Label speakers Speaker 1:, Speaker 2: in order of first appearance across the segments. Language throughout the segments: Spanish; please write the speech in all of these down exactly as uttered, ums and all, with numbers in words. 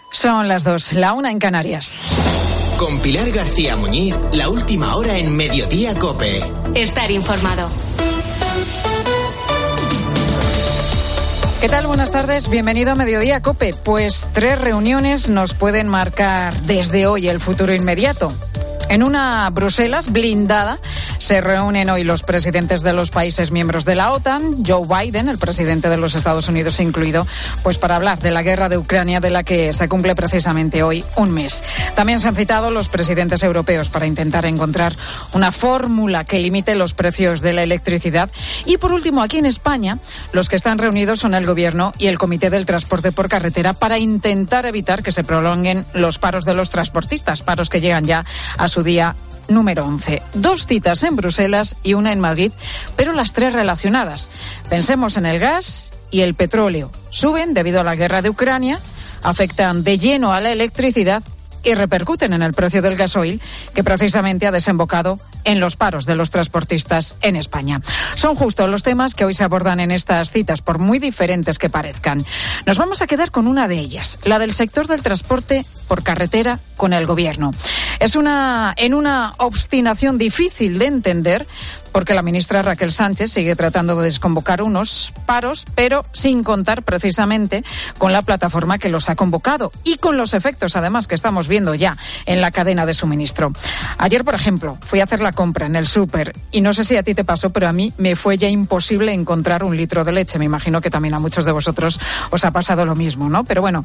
Speaker 1: Son las dos, la una en Canarias.
Speaker 2: Con Pilar García Muñiz, la última hora en Mediodía COPE.
Speaker 3: Estar informado.
Speaker 1: ¿Qué tal? Buenas tardes, bienvenido a Mediodía COPE. Pues tres reuniones nos pueden marcar desde hoy el futuro inmediato. En una Bruselas blindada se reúnen hoy los presidentes de los países miembros de la OTAN, Joe Biden, el presidente de los Estados Unidos incluido, pues para hablar de la guerra de Ucrania, de la que se cumple precisamente hoy un mes. También se han citado los presidentes europeos para intentar encontrar una fórmula que limite los precios de la electricidad. Y por último, aquí en España, los que están reunidos son el Gobierno y el Comité del Transporte por Carretera para intentar evitar que se prolonguen los paros de los transportistas, paros que llegan ya a su día número once. Dos citas en Bruselas y una en Madrid, pero las tres relacionadas. Pensemos en el gas y el petróleo. Suben debido a la guerra de Ucrania, afectan de lleno a la electricidad y repercuten en el precio del gasoil, que precisamente ha desembocado en los paros de los transportistas en España. Son justo los temas que hoy se abordan en estas citas, por muy diferentes que parezcan. Nos vamos a quedar con una de ellas, la del sector del transporte por carretera con el Gobierno. Es una, en una obstinación difícil de entender, porque la ministra Raquel Sánchez sigue tratando de desconvocar unos paros, pero sin contar precisamente con la plataforma que los ha convocado y con los efectos, además, que estamos viendo ya en la cadena de suministro. Ayer, por ejemplo, fui a hacer la compra en el súper y no sé si a ti te pasó, pero a mí me fue ya imposible encontrar un litro de leche. Me imagino que también a muchos de vosotros os ha pasado lo mismo, ¿no? Pero bueno,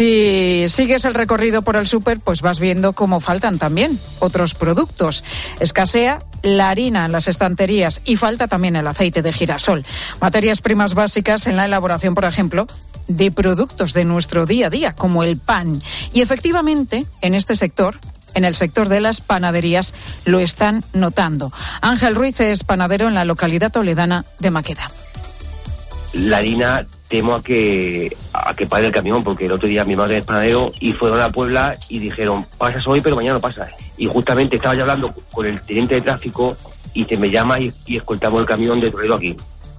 Speaker 1: si sigues el recorrido por el súper, pues vas viendo cómo faltan también otros productos. Escasea la harina en las estanterías y falta también el aceite de girasol. Materias primas básicas en la elaboración, por ejemplo, de productos de nuestro día a día, como el pan. Y efectivamente, en este sector, en el sector de las panaderías, lo están notando. Ángel Ruiz es panadero en la localidad toledana de Maqueda.
Speaker 4: La harina temo a que a que pare el camión, porque el otro día mi madre es panadero y fueron a Puebla y dijeron, pasas hoy pero mañana no pasas. Y justamente estaba yo hablando con el teniente de tráfico y se me llama y, y escoltamos el camión de Toledo aquí.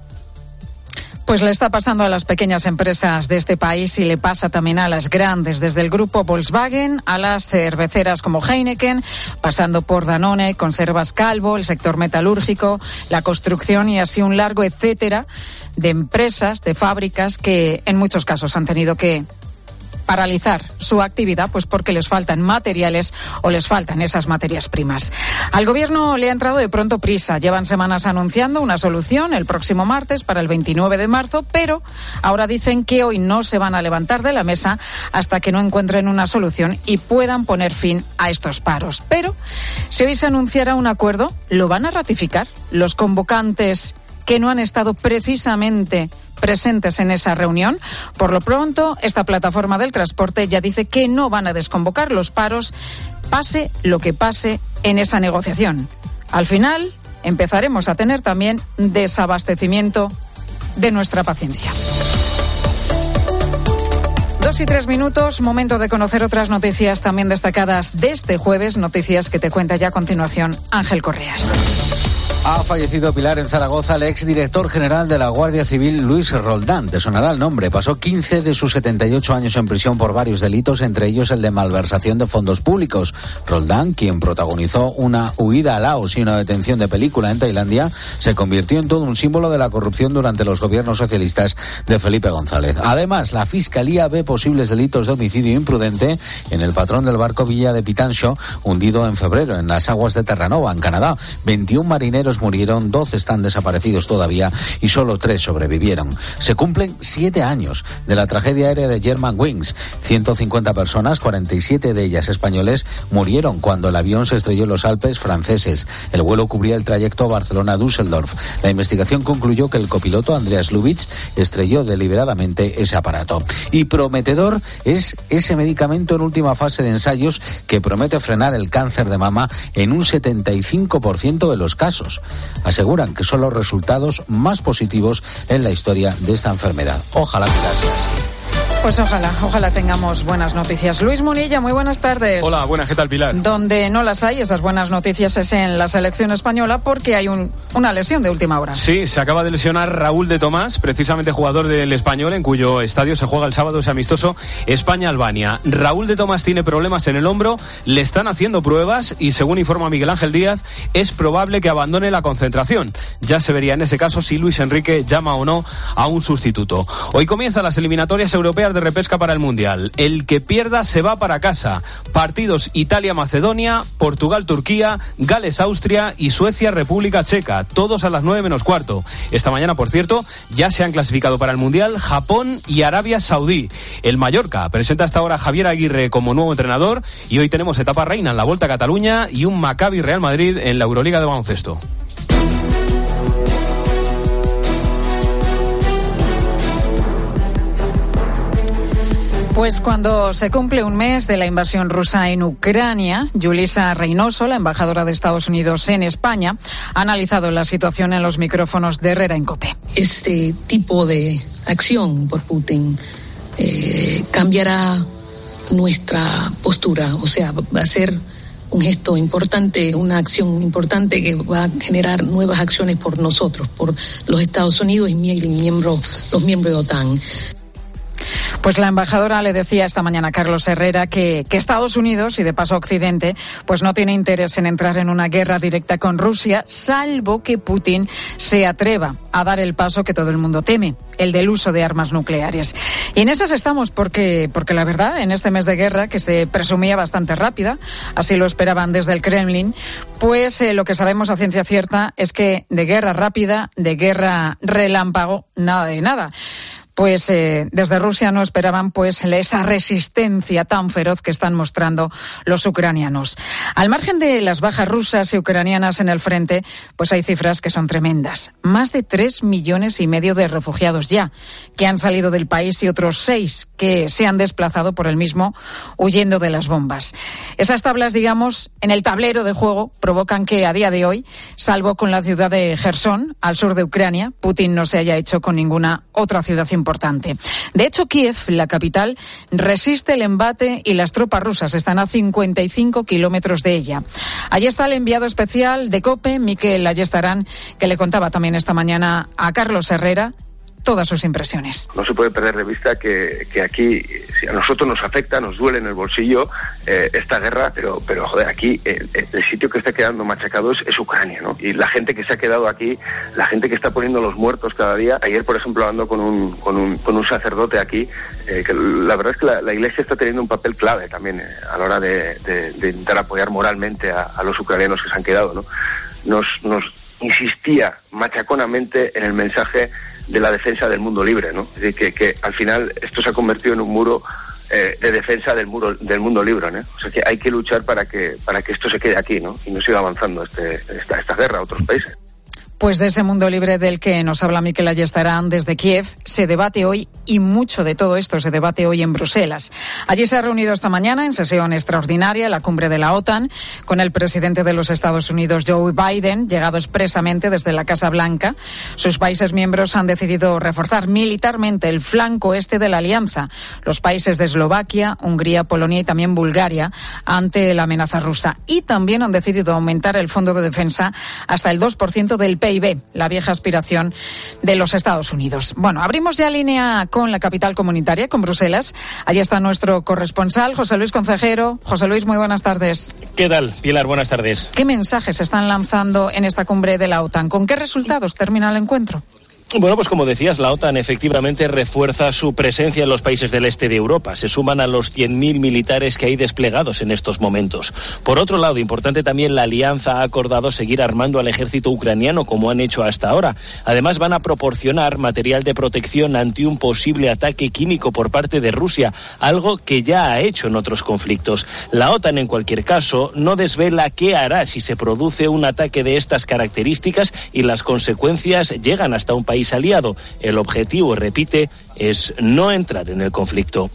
Speaker 1: Pues le está pasando a las pequeñas empresas de este país y le pasa también a las grandes, desde el grupo Volkswagen a las cerveceras como Heineken, pasando por Danone, Conservas Calvo, el sector metalúrgico, la construcción y así un largo etcétera de empresas, de fábricas que en muchos casos han tenido que paralizar su actividad, pues porque les faltan materiales o les faltan esas materias primas. Al Gobierno le ha entrado de pronto prisa. Llevan semanas anunciando una solución el próximo martes para el veintinueve de marzo, pero ahora dicen que hoy no se van a levantar de la mesa hasta que no encuentren una solución y puedan poner fin a estos paros. Pero si hoy se anunciara un acuerdo, ¿lo van a ratificar los convocantes que no han estado precisamente presentes en esa reunión? Por lo pronto, esta plataforma del transporte ya dice que no van a desconvocar los paros, pase lo que pase en esa negociación. Al final, empezaremos a tener también desabastecimiento de nuestra paciencia. Dos y tres minutos, momento de conocer otras noticias también destacadas de este jueves, noticias que te cuenta ya a continuación Ángel Correas.
Speaker 5: Ha fallecido Pilar en Zaragoza el exdirector general de la Guardia Civil, Luis Roldán. Te sonará el nombre. Pasó quince de sus setenta y ocho años en prisión por varios delitos, entre ellos el de malversación de fondos públicos. Roldán, quien protagonizó una huida a Laos y una detención de película en Tailandia, se convirtió en todo un símbolo de la corrupción durante los gobiernos socialistas de Felipe González. Además, la Fiscalía ve posibles delitos de homicidio imprudente en el patrón del barco Villa de Pitanxo, hundido en febrero en las aguas de Terranova, en Canadá. veintiún marineros murieron, doce están desaparecidos todavía y solo tres sobrevivieron. Se cumplen siete años de la tragedia aérea de Germanwings. ciento cincuenta personas, cuarenta y siete de ellas españoles, murieron cuando el avión se estrelló en los Alpes franceses. El vuelo cubría el trayecto Barcelona-Düsseldorf. La investigación concluyó que el copiloto Andreas Lubitz estrelló deliberadamente ese aparato. Y prometedor es ese medicamento en última fase de ensayos que promete frenar el cáncer de mama en un setenta y cinco por ciento de los casos. Aseguran que son los resultados más positivos en la historia de esta enfermedad. Ojalá que sea así.
Speaker 1: Pues ojalá, ojalá tengamos buenas noticias. Luis Munilla, muy buenas tardes.
Speaker 3: Hola, buenas, ¿qué tal, Pilar?
Speaker 1: Donde no las hay, esas buenas noticias es en la selección española porque hay un, una lesión de última hora.
Speaker 3: Sí, se acaba de lesionar Raúl de Tomás, precisamente jugador del Español, en cuyo estadio se juega el sábado ese amistoso España-Albania. Raúl de Tomás tiene problemas en el hombro, le están haciendo pruebas y, según informa Miguel Ángel Díaz, es probable que abandone la concentración. Ya se vería en ese caso si Luis Enrique llama o no a un sustituto. Hoy comienzan las eliminatorias europeas de repesca para el Mundial. El que pierda se va para casa. Partidos Italia-Macedonia, Portugal-Turquía, Gales-Austria y Suecia-República Checa. Todos a las nueve menos cuarto. Esta mañana, por cierto, ya se han clasificado para el Mundial Japón y Arabia Saudí. El Mallorca presenta hasta ahora a Javier Aguirre como nuevo entrenador y hoy tenemos etapa reina en la Volta a Cataluña y un Maccabi Real Madrid en la Euroliga de baloncesto.
Speaker 1: Pues cuando se cumple un mes de la invasión rusa en Ucrania, Yulisa Reynoso, la embajadora de Estados Unidos en España, ha analizado la situación en los micrófonos de Herrera en COPE.
Speaker 6: Este tipo de acción por Putin eh, cambiará nuestra postura, o sea, va a ser un gesto importante, una acción importante que va a generar nuevas acciones por nosotros, por los Estados Unidos y miembro, los miembros de OTAN.
Speaker 1: Pues la embajadora le decía esta mañana a Carlos Herrera que, que Estados Unidos y de paso Occidente pues no tiene interés en entrar en una guerra directa con Rusia, salvo que Putin se atreva a dar el paso que todo el mundo teme, el del uso de armas nucleares. Y en esas estamos porque, porque la verdad, en este mes de guerra, que se presumía bastante rápida, así lo esperaban desde el Kremlin, pues eh, lo que sabemos a ciencia cierta es que de guerra rápida, de guerra relámpago, nada de nada. Pues eh, desde Rusia no esperaban pues esa resistencia tan feroz que están mostrando los ucranianos. Al margen de las bajas rusas y ucranianas en el frente, pues hay cifras que son tremendas. Más de tres millones y medio de refugiados ya que han salido del país y otros seis que se han desplazado por el mismo huyendo de las bombas. Esas tablas, digamos, en el tablero de juego provocan que a día de hoy, salvo con la ciudad de Jersón, al sur de Ucrania, Putin no se haya hecho con ninguna otra ciudad importante. Importante. De hecho, Kiev, la capital, resiste el embate y las tropas rusas están a cincuenta y cinco kilómetros de ella. Allí está el enviado especial de COPE, Mikel Ayestarán, que le contaba también esta mañana a Carlos Herrera todas sus impresiones.
Speaker 7: No se puede perder de vista que, que aquí, si a nosotros nos afecta, nos duele en el bolsillo eh, esta guerra, pero, pero joder, aquí el, el sitio que está quedando machacado es, es Ucrania, ¿no? Y la gente que se ha quedado aquí, la gente que está poniendo los muertos cada día. Ayer, por ejemplo, hablando con un, con un, con un sacerdote aquí, eh, que la verdad es que la, la Iglesia está teniendo un papel clave también eh, a la hora de, de, de intentar apoyar moralmente a, a los ucranianos que se han quedado, ¿no? Nos, nos insistía machaconamente en el mensaje de la defensa del mundo libre, ¿no? Es decir, que, que al final esto se ha convertido en un muro eh, de defensa del muro del mundo libre, ¿no? O sea que hay que luchar para que para que esto se quede aquí, ¿no? Y no siga avanzando este, esta, esta guerra a otros países.
Speaker 1: Pues de ese mundo libre del que nos habla Mikel Ayestarán desde Kiev se debate hoy y mucho de todo esto se debate hoy en Bruselas. Allí se ha reunido esta mañana en sesión extraordinaria la cumbre de la OTAN con el presidente de los Estados Unidos, Joe Biden, llegado expresamente desde la Casa Blanca. Sus países miembros han decidido reforzar militarmente el flanco este de la alianza, los países de Eslovaquia, Hungría, Polonia y también Bulgaria, ante la amenaza rusa. Y también han decidido aumentar el fondo de defensa hasta el dos por ciento del P I B, la vieja aspiración de los Estados Unidos. Bueno, abrimos ya línea con la capital comunitaria, con Bruselas. Allí está nuestro corresponsal, José Luis Concejero. José Luis, muy buenas tardes.
Speaker 8: ¿Qué tal, Pilar? Buenas tardes.
Speaker 1: ¿Qué mensajes se están lanzando en esta cumbre de la OTAN? ¿Con qué resultados termina el encuentro?
Speaker 8: Bueno, pues como decías, la OTAN efectivamente refuerza su presencia en los países del este de Europa. Se suman a los cien mil militares que hay desplegados en estos momentos. Por otro lado, importante también, la alianza ha acordado seguir armando al ejército ucraniano como han hecho hasta ahora. Además, van a proporcionar material de protección ante un posible ataque químico por parte de Rusia, algo que ya ha hecho en otros conflictos. La OTAN, en cualquier caso, no desvela qué hará si se produce un ataque de estas características y las consecuencias llegan hasta un país aliado. El objetivo, repite, es no entrar en el conflicto.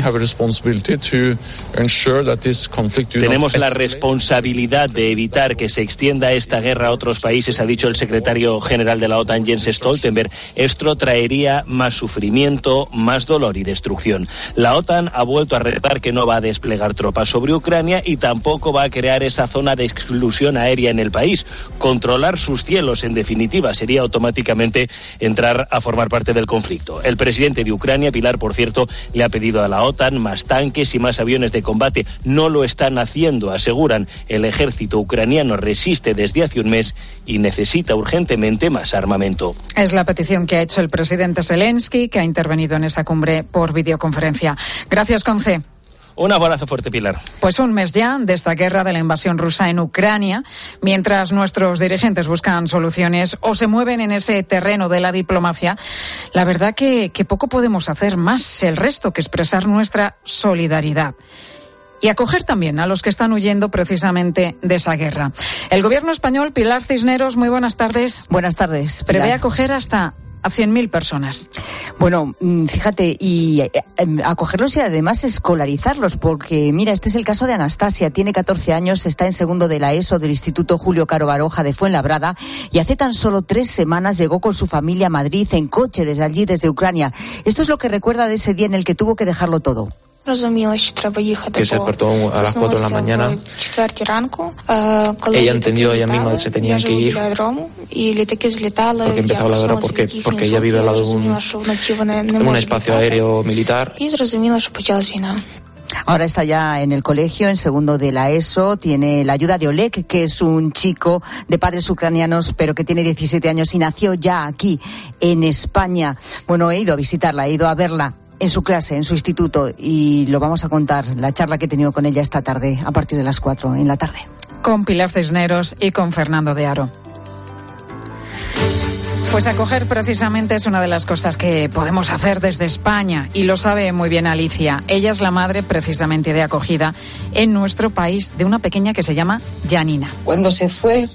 Speaker 8: Tenemos la responsabilidad de evitar que se extienda esta guerra a otros países, ha dicho el secretario general de la OTAN, Jens Stoltenberg. Esto traería más sufrimiento, más dolor y destrucción. La OTAN ha vuelto a repetir que no va a desplegar tropas sobre Ucrania y tampoco va a crear esa zona de exclusión aérea en el país. Controlar sus cielos, en definitiva, sería automáticamente entrar a formar parte del conflicto. El presidente de Ucrania, Pilar, por cierto, le ha pedido a la OTAN más tanques y más aviones de combate. No lo están haciendo, aseguran. El ejército ucraniano resiste desde hace un mes y necesita urgentemente más armamento.
Speaker 1: Es la petición que ha hecho el presidente Zelensky, que ha intervenido en esa cumbre por videoconferencia. Gracias, Conce.
Speaker 8: Un abrazo fuerte, Pilar.
Speaker 1: Pues un mes ya de esta guerra, de la invasión rusa en Ucrania, mientras nuestros dirigentes buscan soluciones o se mueven en ese terreno de la diplomacia, la verdad que, que poco podemos hacer más el resto que expresar nuestra solidaridad. Y acoger también a los que están huyendo precisamente de esa guerra. El gobierno español, Pilar Cisneros, muy buenas tardes.
Speaker 9: Buenas tardes, Pilar.
Speaker 1: Prevé acoger hasta a cien mil personas.
Speaker 9: Bueno, fíjate, y acogerlos y además escolarizarlos, porque mira, este es el caso de Anastasia, tiene catorce años, está en segundo de la ESO del Instituto Julio Caro Baroja de Fuenlabrada y hace tan solo tres semanas llegó con su familia a Madrid en coche desde allí, desde Ucrania. Esto es lo que recuerda de ese día en el que tuvo que dejarlo todo.
Speaker 10: Que se despertó a las cuatro de la mañana. Ella entendió ella misma que se tenían que ir porque empezaba la guerra, porque, porque ella vive al lado de un, en un espacio aéreo militar.
Speaker 9: Ahora está ya en el colegio, en segundo de la ESO, tiene la ayuda de Oleg, que es un chico de padres ucranianos, pero que tiene diecisiete años y nació ya aquí, en España. Bueno, he ido a visitarla, he ido a verla en su clase, en su instituto, y lo vamos a contar, la charla que he tenido con ella esta tarde, a partir de las cuatro en la tarde.
Speaker 1: Con Pilar Cisneros y con Fernando de Aro. Pues acoger precisamente es una de las cosas que podemos hacer desde España, y lo sabe muy bien Alicia. Ella es la madre precisamente de acogida en nuestro país de una pequeña que se llama Janina.
Speaker 11: Cuando se fue,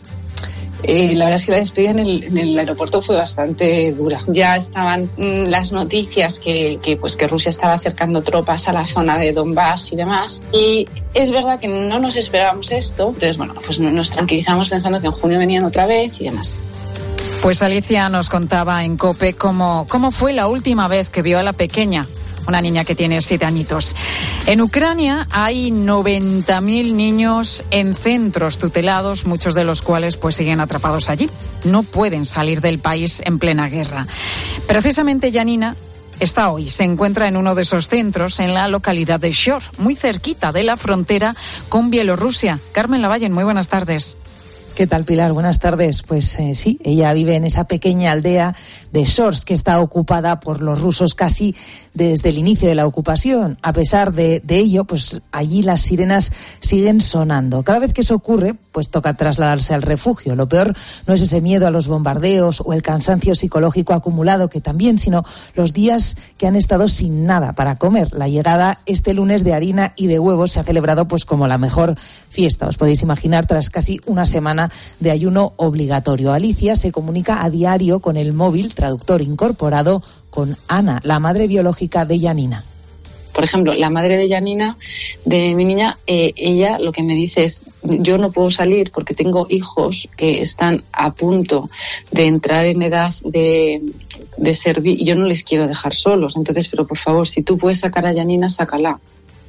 Speaker 11: Eh, la verdad es que la despedida en el, en el aeropuerto fue bastante dura. Ya estaban mmm, las noticias que, que, pues, que Rusia estaba acercando tropas a la zona de Donbass y demás. Y es verdad que no nos esperábamos esto. Entonces, bueno, pues nos tranquilizamos pensando que en junio venían otra vez y demás.
Speaker 1: Pues Alicia nos contaba en COPE cómo, cómo fue la última vez que vio a la pequeña, una niña que tiene siete añitos. En Ucrania hay noventa mil niños en centros tutelados, muchos de los cuales pues siguen atrapados allí. No pueden salir del país en plena guerra. Precisamente Janina está hoy, se encuentra en uno de esos centros en la localidad de Shor, muy cerquita de la frontera con Bielorrusia. Carmen Lavallen, muy buenas tardes.
Speaker 12: ¿Qué tal, Pilar? Buenas tardes. Pues eh, sí, ella vive en esa pequeña aldea de Shorsk, que está ocupada por los rusos casi desde el inicio de la ocupación. A pesar de, de ello, pues allí las sirenas siguen sonando. Cada vez que eso ocurre, pues toca trasladarse al refugio. Lo peor no es ese miedo a los bombardeos o el cansancio psicológico acumulado, que también, sino los días que han estado sin nada para comer. La llegada este lunes de harina y de huevos se ha celebrado pues como la mejor fiesta. Os podéis imaginar, tras casi una semana de ayuno obligatorio. Alicia se comunica a diario con el móvil, traductor incorporado, con Ana, la madre biológica de Janina.
Speaker 11: Por ejemplo, la madre de Janina, de mi niña, eh, ella lo que me dice es: yo no puedo salir porque tengo hijos que están a punto de entrar en edad de, de servir y yo no les quiero dejar solos. Entonces, pero por favor, si tú puedes sacar a Janina, sácala.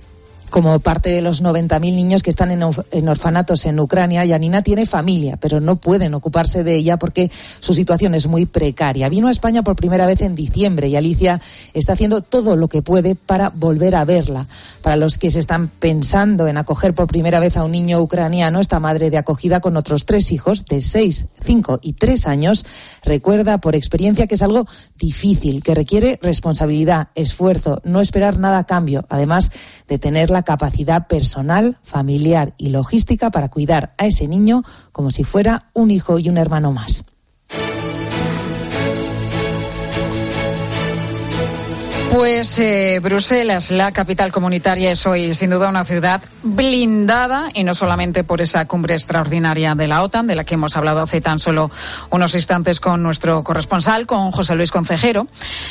Speaker 12: Como parte de los noventa mil niños que están en, of- en orfanatos en Ucrania, Janina tiene familia, pero no pueden ocuparse de ella porque su situación es muy precaria. Vino a España por primera vez en diciembre y Alicia está haciendo todo lo que puede para volver a verla. Para los que se están pensando en acoger por primera vez a un niño ucraniano, esta madre de acogida con otros tres hijos de seis, cinco y tres años recuerda por experiencia que es algo difícil, que requiere responsabilidad, esfuerzo, no esperar nada a cambio, además de tener la capacidad personal, familiar y logística para cuidar a ese niño como si fuera un hijo y un hermano más.
Speaker 1: Pues eh, Bruselas, la capital comunitaria, es hoy sin duda una ciudad blindada, y no solamente por esa cumbre extraordinaria de la OTAN, de la que hemos hablado hace tan solo unos instantes con nuestro corresponsal, con José Luis Concejero.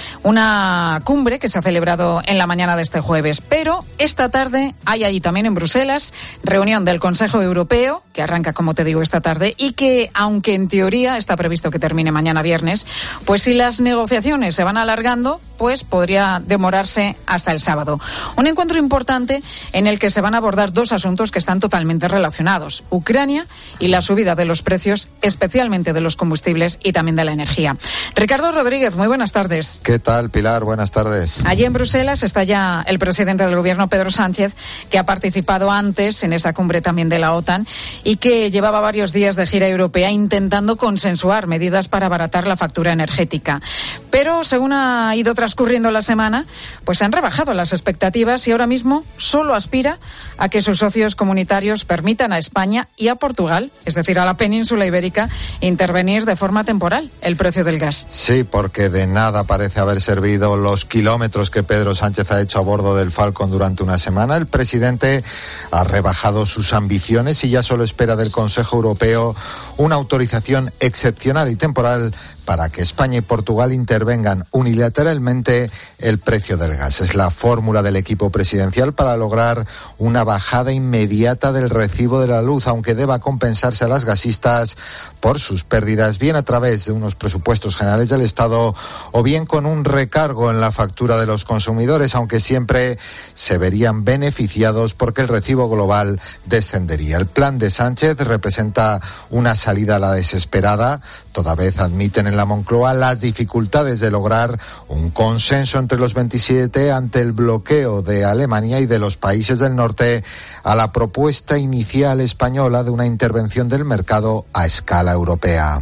Speaker 1: Una cumbre que se ha celebrado en la mañana de este jueves, pero esta tarde hay ahí también en Bruselas reunión del Consejo Europeo, que arranca, como te digo, esta tarde, y que, aunque en teoría está previsto que termine mañana viernes, pues si las negociaciones se van alargando, pues podría demorarse hasta el sábado. Un encuentro importante en el que se van a abordar dos asuntos que están totalmente relacionados: Ucrania y la subida de los precios, especialmente de los combustibles y también de la energía. Ricardo Rodríguez, muy buenas tardes.
Speaker 13: ¿Qué tal, Pilar? Buenas tardes.
Speaker 1: Allí en Bruselas está ya el presidente del gobierno, Pedro Sánchez, que ha participado antes en esa cumbre también de la OTAN y que llevaba varios días de gira europea intentando consensuar medidas para abaratar la factura energética. Pero según ha ido transcurriendo la semana, pues se han rebajado las expectativas y ahora mismo solo aspira a que sus socios comunitarios permitan a España y a Portugal, es decir, a la península ibérica, intervenir de forma temporal el precio del gas.
Speaker 13: Sí, porque de nada parece haber servido los kilómetros que Pedro Sánchez ha hecho a bordo del Falcon durante una semana. El presidente ha rebajado sus ambiciones y ya solo espera del Consejo Europeo una autorización excepcional y temporal para que España y Portugal intervengan unilateralmente el precio del gas. Es la fórmula del equipo presidencial para lograr una bajada inmediata del recibo de la luz, aunque deba compensarse a las gasistas por sus pérdidas, bien a través de unos presupuestos generales del Estado o bien con un recargo en la factura de los consumidores, aunque siempre se verían beneficiados porque el recibo global descendería. El plan de Sánchez representa una salida a la desesperada. Toda vez admiten en la Moncloa las dificultades de lograr un consenso entre los veintisiete ante el bloqueo de Alemania y de los países del norte a la propuesta inicial española de una intervención del mercado a escala europea.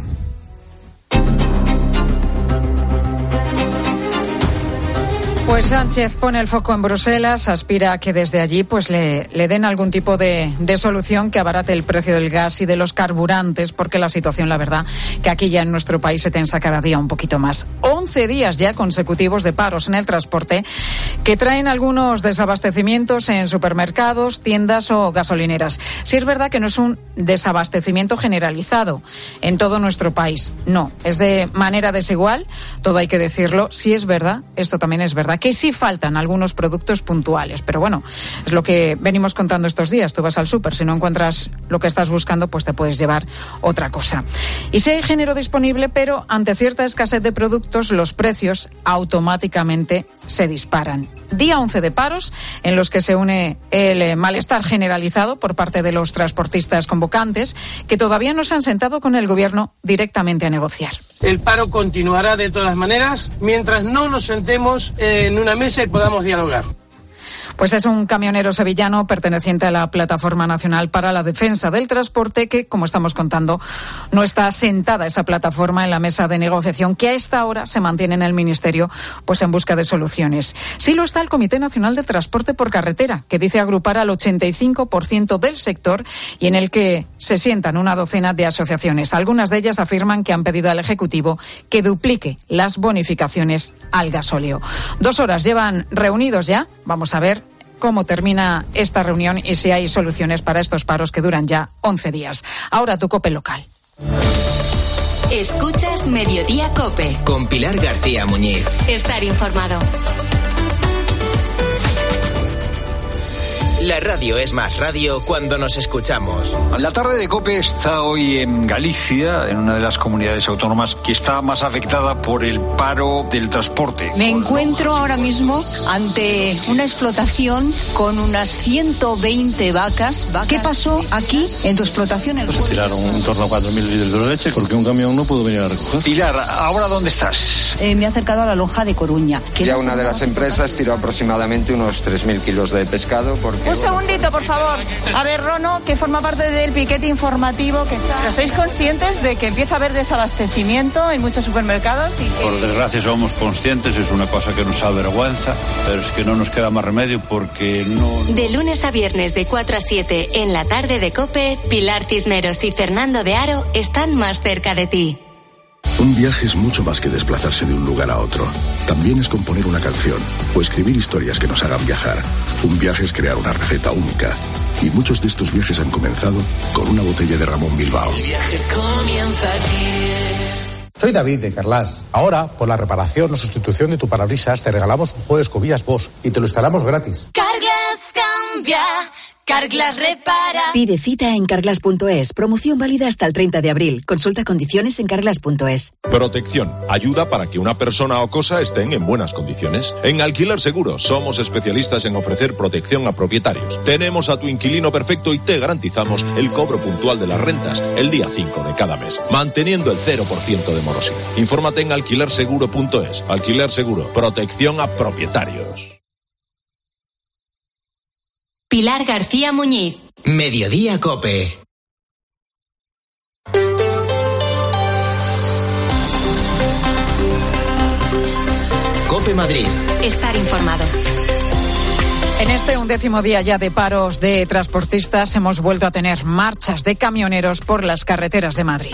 Speaker 1: Pues Sánchez pone el foco en Bruselas, aspira a que desde allí pues le, le den algún tipo de, de solución que abarate el precio del gas y de los carburantes, porque la situación, la verdad, que aquí ya en nuestro país se tensa cada día un poquito más. once días ya consecutivos de paros en el transporte que traen algunos desabastecimientos en supermercados, tiendas o gasolineras. Sí es verdad que no es un desabastecimiento generalizado en todo nuestro país, no, es de manera desigual, todo hay que decirlo. Sí es verdad, esto también es verdad, que sí faltan algunos productos puntuales, pero bueno, es lo que venimos contando estos días. Tú vas al súper, si no encuentras lo que estás buscando, pues te puedes llevar otra cosa. Y sí hay género disponible, pero ante cierta escasez de productos, los precios automáticamente se disparan. Día once de paros, en los que se une el malestar generalizado por parte de los transportistas convocantes, que todavía no se han sentado con el gobierno directamente a negociar.
Speaker 14: El paro continuará de todas maneras mientras no nos sentemos en una mesa y podamos dialogar.
Speaker 1: Pues es un camionero sevillano perteneciente a la Plataforma Nacional para la Defensa del Transporte que, como estamos contando, no está sentada esa plataforma en la mesa de negociación que a esta hora se mantiene en el Ministerio, pues en busca de soluciones. Sí lo está el Comité Nacional de Transporte por Carretera, que dice agrupar al ochenta y cinco por ciento del sector y en el que se sientan una docena de asociaciones. Algunas de ellas afirman que han pedido al Ejecutivo que duplique las bonificaciones al gasóleo. Dos horas llevan reunidos ya. Vamos a ver cómo termina esta reunión y si hay soluciones para estos paros que duran ya once días. Ahora tu COPE local.
Speaker 15: Escuchas Mediodía COPE.
Speaker 2: Con Pilar García Muñiz.
Speaker 15: Estar informado.
Speaker 2: La radio es más radio cuando nos escuchamos.
Speaker 16: La tarde de COPE está hoy en Galicia, en una de las comunidades autónomas que está más afectada por el paro del transporte.
Speaker 17: Me encuentro ahora mismo ante una explotación con unas ciento veinte vacas. vacas. ¿Qué pasó aquí en tu explotación?
Speaker 18: Pues se tiraron en torno a cuatro mil litros de leche porque un camión no pudo venir a recoger.
Speaker 16: Pilar, ¿ahora dónde estás?
Speaker 17: Eh, me he acercado a la lonja de Coruña.
Speaker 19: Que ya una de las empresas tiró aproximadamente unos tres mil kilos de pescado porque...
Speaker 20: Un segundito, por favor. A ver, Rono, que forma parte del piquete informativo que está... ¿Pero sois conscientes de que empieza a haber desabastecimiento en muchos supermercados? Y que...
Speaker 18: Por desgracia somos conscientes, es una cosa que nos avergüenza, pero es que no nos queda más remedio porque no...
Speaker 15: De lunes a viernes de cuatro a siete en la tarde de COPE, Pilar Cisneros y Fernando de Aro están más cerca de ti.
Speaker 21: Un viaje es mucho más que desplazarse de un lugar a otro. También es componer una canción o escribir historias que nos hagan viajar. Un viaje es crear una receta única. Y muchos de estos viajes han comenzado con una botella de Ramón Bilbao.
Speaker 22: El viaje comienza aquí.
Speaker 23: Soy David de Carlas. Ahora, por la reparación o sustitución de tu parabrisas, te regalamos un juego de escobillas Bosch y te lo instalamos gratis.
Speaker 15: Carglass cambia, Carglass repara.
Speaker 24: Pide cita en carglass punto es. Promoción válida hasta el treinta de abril. Consulta condiciones en carglass punto es.
Speaker 25: Protección. Ayuda para que una persona o cosa estén en buenas condiciones. En Alquiler Seguro somos especialistas en ofrecer protección a propietarios. Tenemos a tu inquilino perfecto y te garantizamos el cobro puntual de las rentas el día cinco de cada mes, manteniendo el cero por ciento de morosidad. Infórmate en alquiler seguro punto es. Alquiler Seguro. Protección a propietarios.
Speaker 15: Pilar García Muñiz.
Speaker 2: Mediodía COPE. COPE Madrid.
Speaker 15: Estar informado.
Speaker 1: En este undécimo día ya de paros de transportistas hemos vuelto a tener marchas de camioneros por las carreteras de Madrid.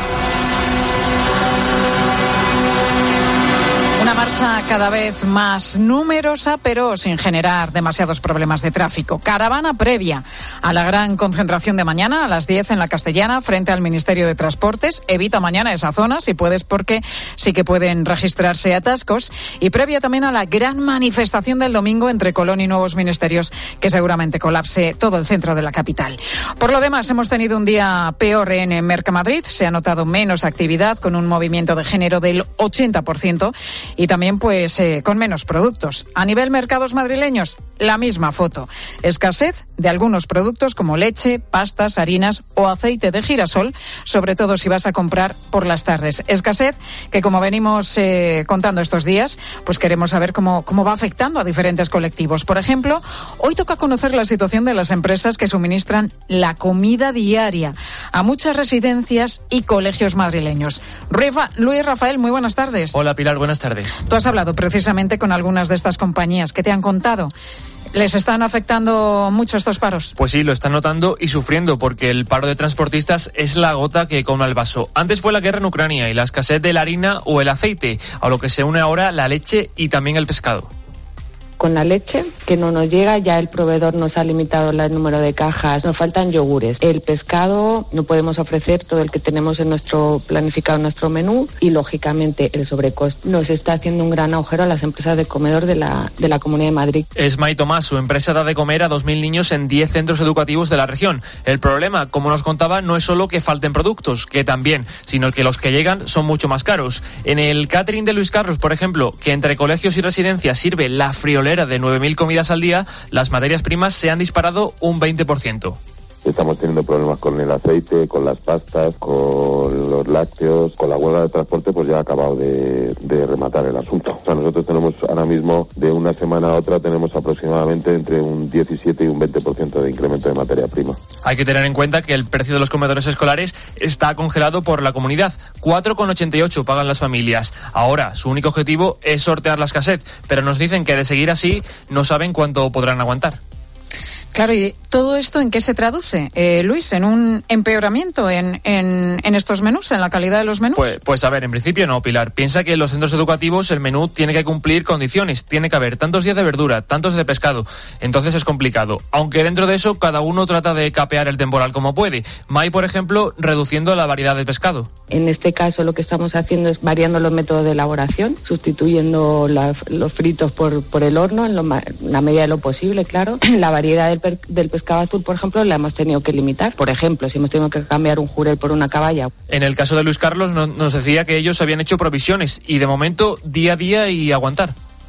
Speaker 1: Una marcha cada vez más numerosa, pero sin generar demasiados problemas de tráfico. Caravana previa a la gran concentración de mañana a las diez en la Castellana frente al Ministerio de Transportes. Evita mañana esa zona si puedes, porque sí que pueden registrarse atascos. Y previa también a la gran manifestación del domingo entre Colón y Nuevos Ministerios, que seguramente colapse todo el centro de la capital. Por lo demás, hemos tenido un día peor en Mercamadrid. Se ha notado menos actividad, con un movimiento de género del ochenta por ciento. Y también pues eh, con menos productos. A nivel mercados madrileños, la misma foto. Escasez de algunos productos como leche, pastas, harinas o aceite de girasol, sobre todo si vas a comprar por las tardes. Escasez que, como venimos eh, contando estos días, pues queremos saber cómo, cómo va afectando a diferentes colectivos. Por ejemplo, hoy toca conocer la situación de las empresas que suministran la comida diaria a muchas residencias y colegios madrileños. Luis Rafael, muy buenas tardes.
Speaker 26: Hola Pilar, buenas tardes.
Speaker 1: Tú has hablado precisamente con algunas de estas compañías. ¿Qué te han contado? ¿Les están afectando mucho estos paros?
Speaker 26: Pues sí, lo están notando y sufriendo, porque el paro de transportistas es la gota que colma el vaso. Antes fue la guerra en Ucrania y la escasez de la harina o el aceite, a lo que se une ahora la leche y también el pescado.
Speaker 11: Con la leche, que no nos llega, ya el proveedor nos ha limitado el número de cajas, nos faltan yogures. El pescado no podemos ofrecer todo el que tenemos en nuestro planificado en nuestro menú, y lógicamente el sobrecoste nos está haciendo un gran agujero a las empresas de comedor de la, de la Comunidad de Madrid.
Speaker 26: Es May Tomás, su empresa da de comer a dos mil niños en diez centros educativos de la región. El problema, como nos contaba, no es solo que falten productos, que también, sino que los que llegan son mucho más caros. En el catering de Luis Carlos, por ejemplo, que entre colegios y residencias sirve la friolera de nueve mil comidas al día, las materias primas se han disparado un veinte por ciento.
Speaker 27: Estamos teniendo problemas con el aceite, con las pastas, con los lácteos, con la huelga de transporte, pues ya ha acabado de, de rematar el asunto. O sea, nosotros tenemos ahora mismo, de una semana a otra, tenemos aproximadamente entre un diecisiete y un veinte por ciento de incremento de materia prima.
Speaker 26: Hay que tener en cuenta que el precio de los comedores escolares está congelado por la comunidad. cuatro con ochenta y ocho pagan las familias. Ahora, su único objetivo es sortear la escasez, pero nos dicen que de seguir así no saben cuánto podrán aguantar.
Speaker 1: Claro, ¿y todo esto en qué se traduce, eh, Luis? ¿En un empeoramiento en, en, en estos menús, en la calidad de los menús?
Speaker 26: Pues, pues a ver, en principio no, Pilar. Piensa que en los centros educativos el menú tiene que cumplir condiciones. Tiene que haber tantos días de verdura, tantos de pescado. Entonces es complicado. Aunque dentro de eso cada uno trata de capear el temporal como puede. May, por ejemplo, reduciendo la variedad de pescado.
Speaker 11: En este caso lo que estamos haciendo es variando los métodos de elaboración, sustituyendo la, los fritos por, por el horno en, lo, en la medida de lo posible, claro. La variedad del, per, del pescado azul, por ejemplo, la hemos tenido que limitar. Por ejemplo, si hemos tenido que cambiar un jurel por una caballa.
Speaker 26: En el caso de Luis Carlos no, nos decía que ellos habían hecho provisiones y de momento día a día y aguantar.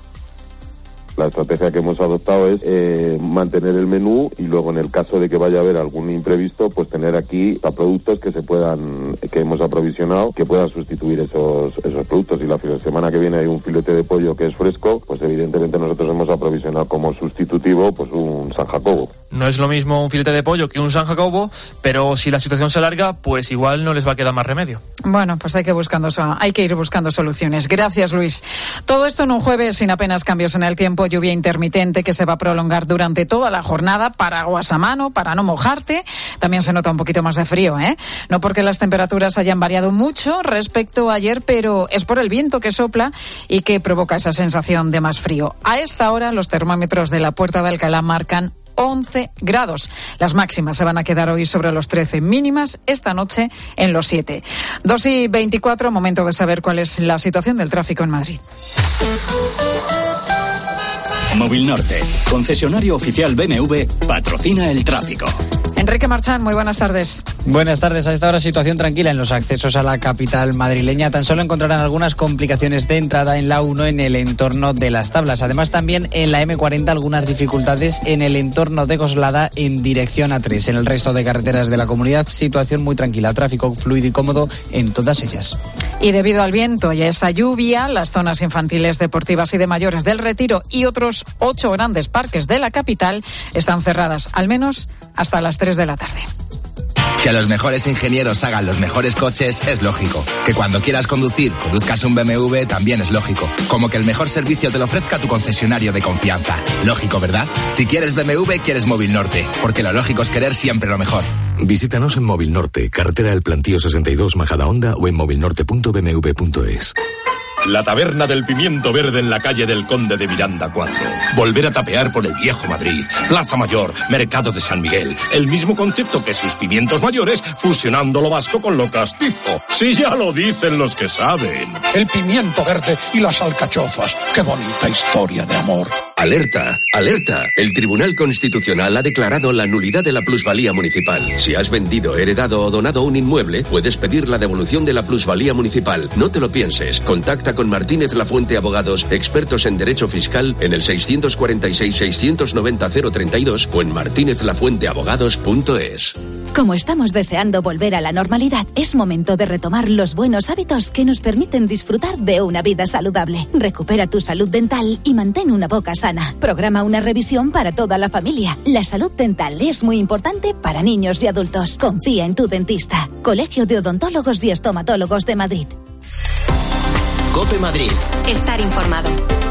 Speaker 27: La estrategia que hemos adoptado es eh, mantener el menú y luego, en el caso de que vaya a haber algún imprevisto, pues tener aquí a productos que se puedan, que hemos aprovisionado, que puedan sustituir esos esos productos. Si la semana que viene hay un filete de pollo que es fresco, pues evidentemente nosotros hemos aprovisionado como sustitutivo pues un San Jacobo.
Speaker 26: No es lo mismo un filete de pollo que un San Jacobo, pero si la situación se alarga, pues igual no les va a quedar más remedio.
Speaker 1: Bueno, pues hay que buscando hay que ir buscando soluciones. Gracias, Luis. Todo esto en un jueves sin apenas cambios en el tiempo tiempo, lluvia intermitente que se va a prolongar durante toda la jornada, paraguas a mano para no mojarte. También se nota un poquito más de frío, ¿eh? No porque las temperaturas hayan variado mucho respecto a ayer, pero es por el viento que sopla y que provoca esa sensación de más frío. A esta hora los termómetros de la Puerta de Alcalá marcan once grados. Las máximas se van a quedar hoy sobre los trece, mínimas esta noche en los siete. dos y veinticuatro, momento de saber cuál es la situación del tráfico en Madrid.
Speaker 3: Móvil Norte, concesionario oficial B M W, patrocina el tráfico.
Speaker 1: Enrique Marchán, muy buenas tardes.
Speaker 4: Buenas tardes. A esta hora situación tranquila en los accesos a la capital madrileña. Tan solo encontrarán algunas complicaciones de entrada en la uno en el entorno de Las Tablas. Además también en la eme cuarenta algunas dificultades en el entorno de Coslada en dirección a tres. En el resto de carreteras de la comunidad situación muy tranquila. Tráfico fluido y cómodo en todas ellas.
Speaker 1: Y debido al viento y a esa lluvia, las zonas infantiles, deportivas y de mayores del Retiro y otros ocho grandes parques de la capital están cerradas, al menos hasta las tres de la tarde.
Speaker 5: Que los mejores ingenieros hagan los mejores coches es lógico. Que cuando quieras conducir, conduzcas un B M W también es lógico. Como que el mejor servicio te lo ofrezca tu concesionario de confianza. Lógico, ¿verdad? Si quieres B M W, quieres Móvil Norte. Porque lo lógico es querer siempre lo mejor.
Speaker 6: Visítanos en Móvil Norte, carretera del Plantío sesenta y dos, Majadahonda, o en movilnorte punto b m w punto es.
Speaker 7: La taberna del pimiento verde en la calle del Conde de Miranda cuatro. Volver a tapear por el viejo Madrid. Plaza Mayor, Mercado de San Miguel. El mismo concepto que sus pimientos mayores, fusionando lo vasco con lo castizo. Si ya lo dicen los que saben.
Speaker 8: El pimiento verde y las alcachofas. Qué bonita historia de amor.
Speaker 10: Alerta, alerta. El Tribunal Constitucional ha declarado la nulidad de la plusvalía municipal. Si has vendido, heredado o donado un inmueble, puedes pedir la devolución de la plusvalía municipal. No te lo pienses. Contacta con Martínez Lafuente Abogados, expertos en derecho fiscal, en el seiscientos cuarenta y seis, seiscientos noventa, cero treinta y dos o en martínez lafuente abogados punto es.
Speaker 28: Como estamos deseando volver a la normalidad, es momento de retomar los buenos hábitos que nos permiten disfrutar de una vida saludable. Recupera tu salud dental y mantén una boca sana. Programa una revisión para toda la familia. La salud dental es muy importante para niños y adultos. Confía en tu dentista. Colegio de Odontólogos y Estomatólogos de Madrid.
Speaker 2: COPE Madrid.
Speaker 15: Estar informado.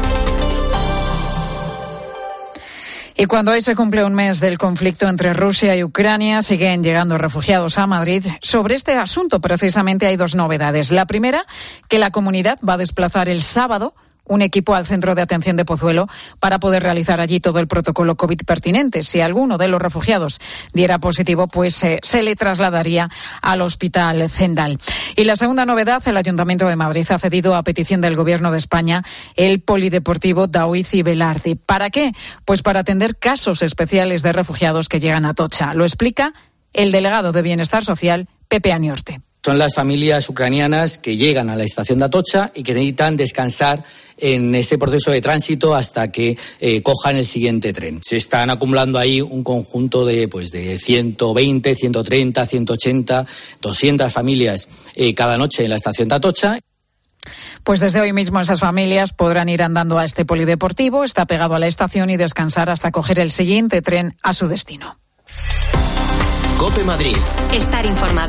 Speaker 1: Y cuando hoy se cumple un mes del conflicto entre Rusia y Ucrania, siguen llegando refugiados a Madrid. Sobre este asunto, precisamente, hay dos novedades. La primera, que la comunidad va a desplazar el sábado un equipo al centro de atención de Pozuelo para poder realizar allí todo el protocolo COVID pertinente. Si alguno de los refugiados diera positivo, pues eh, se le trasladaría al Hospital Zendal. Y la segunda novedad, el Ayuntamiento de Madrid ha cedido a petición del Gobierno de España el polideportivo Daoiz y Velarde. ¿Para qué? Pues para atender casos especiales de refugiados que llegan a Atocha. Lo explica el delegado de Bienestar Social, Pepe Aniorte.
Speaker 29: Son las familias ucranianas que llegan a la estación de Atocha y que necesitan descansar en ese proceso de tránsito hasta que eh, cojan el siguiente tren. Se están acumulando ahí un conjunto de pues de ciento veinte, ciento treinta, ciento ochenta, doscientas familias eh, cada noche en la estación de Atocha.
Speaker 1: Pues desde hoy mismo esas familias podrán ir andando a este polideportivo, está pegado a la estación, y descansar hasta coger el siguiente tren a su destino.
Speaker 2: COPE Madrid.
Speaker 15: Estar informado.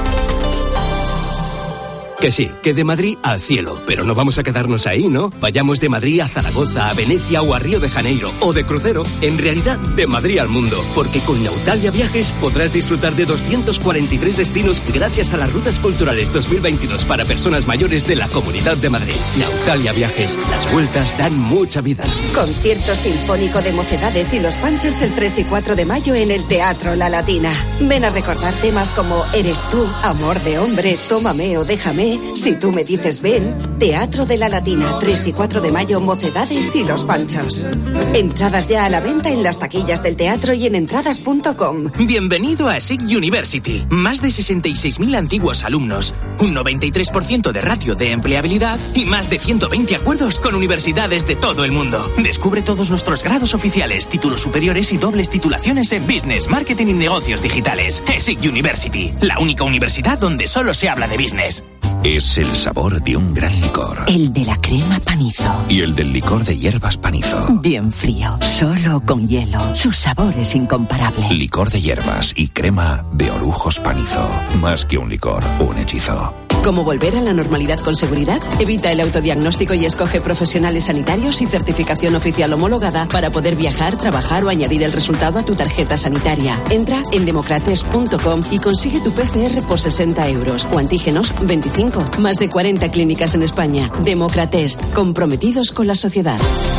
Speaker 30: Que sí, que de Madrid al cielo, pero no vamos a quedarnos ahí, ¿no? Vayamos de Madrid a Zaragoza, a Venecia o a Río de Janeiro, o de crucero, en realidad de Madrid al mundo, porque con Nautalia Viajes podrás disfrutar de doscientos cuarenta y tres destinos gracias a las Rutas Culturales dos mil veintidós para personas mayores de la Comunidad de Madrid. Nautalia Viajes, las vueltas dan mucha vida.
Speaker 31: Concierto sinfónico de Mocedades y Los Panchos el tres y cuatro de mayo en el Teatro La Latina. Ven a recordar temas como Eres tú, Amor de hombre, Tómame o déjame, Si tú me dices ven. Teatro de La Latina, tres y cuatro de mayo, Mocedades y Los Panchos. Entradas ya a la venta en las taquillas del teatro y en entradas punto com.
Speaker 2: Bienvenido a S I C University. Más de sesenta y seis mil antiguos alumnos, un noventa y tres por ciento de ratio de empleabilidad y más de ciento veinte acuerdos con universidades de todo el mundo. Descubre todos nuestros grados oficiales, títulos superiores y dobles titulaciones en Business, Marketing y Negocios Digitales. S I C University, la única universidad donde solo se habla de business.
Speaker 32: Es el sabor de un gran licor.
Speaker 33: El de la crema Panizo.
Speaker 32: Y el del licor de hierbas Panizo.
Speaker 33: Bien frío, solo con hielo. Su sabor es incomparable.
Speaker 32: Licor de hierbas y crema de Orujos Panizo. Más que un licor, un hechizo.
Speaker 9: ¿Cómo volver a la normalidad con seguridad? Evita el autodiagnóstico y escoge profesionales sanitarios y certificación oficial homologada para poder viajar, trabajar o añadir el resultado a tu tarjeta sanitaria. Entra en democrates punto com y consigue tu P C R por sesenta euros o antígenos veinticinco. Más de cuarenta clínicas en España. Democratest, comprometidos con la sociedad.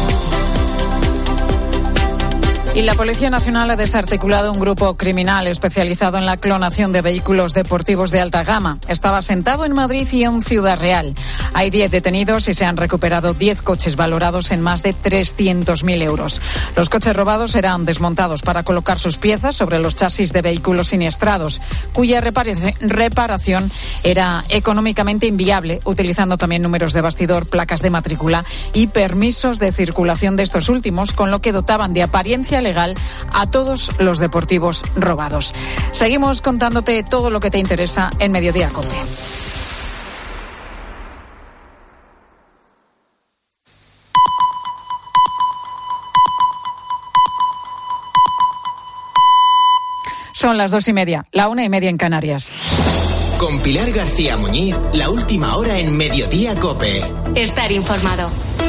Speaker 1: Y la Policía Nacional ha desarticulado un grupo criminal especializado en la clonación de vehículos deportivos de alta gama. Estaba sentado en Madrid y en Ciudad Real. Hay diez detenidos y se han recuperado diez coches valorados en más de trescientos mil euros. Los coches robados eran desmontados para colocar sus piezas sobre los chasis de vehículos siniestrados, cuya reparación era económicamente inviable, utilizando también números de bastidor, placas de matrícula y permisos de circulación de estos últimos, con lo que dotaban de apariencia legal a todos los deportivos robados. Seguimos contándote todo lo que te interesa en Mediodía COPE. Son las dos y media, la una y media en Canarias.
Speaker 2: Con Pilar García Muñiz, la última hora en Mediodía COPE.
Speaker 15: Estar informado.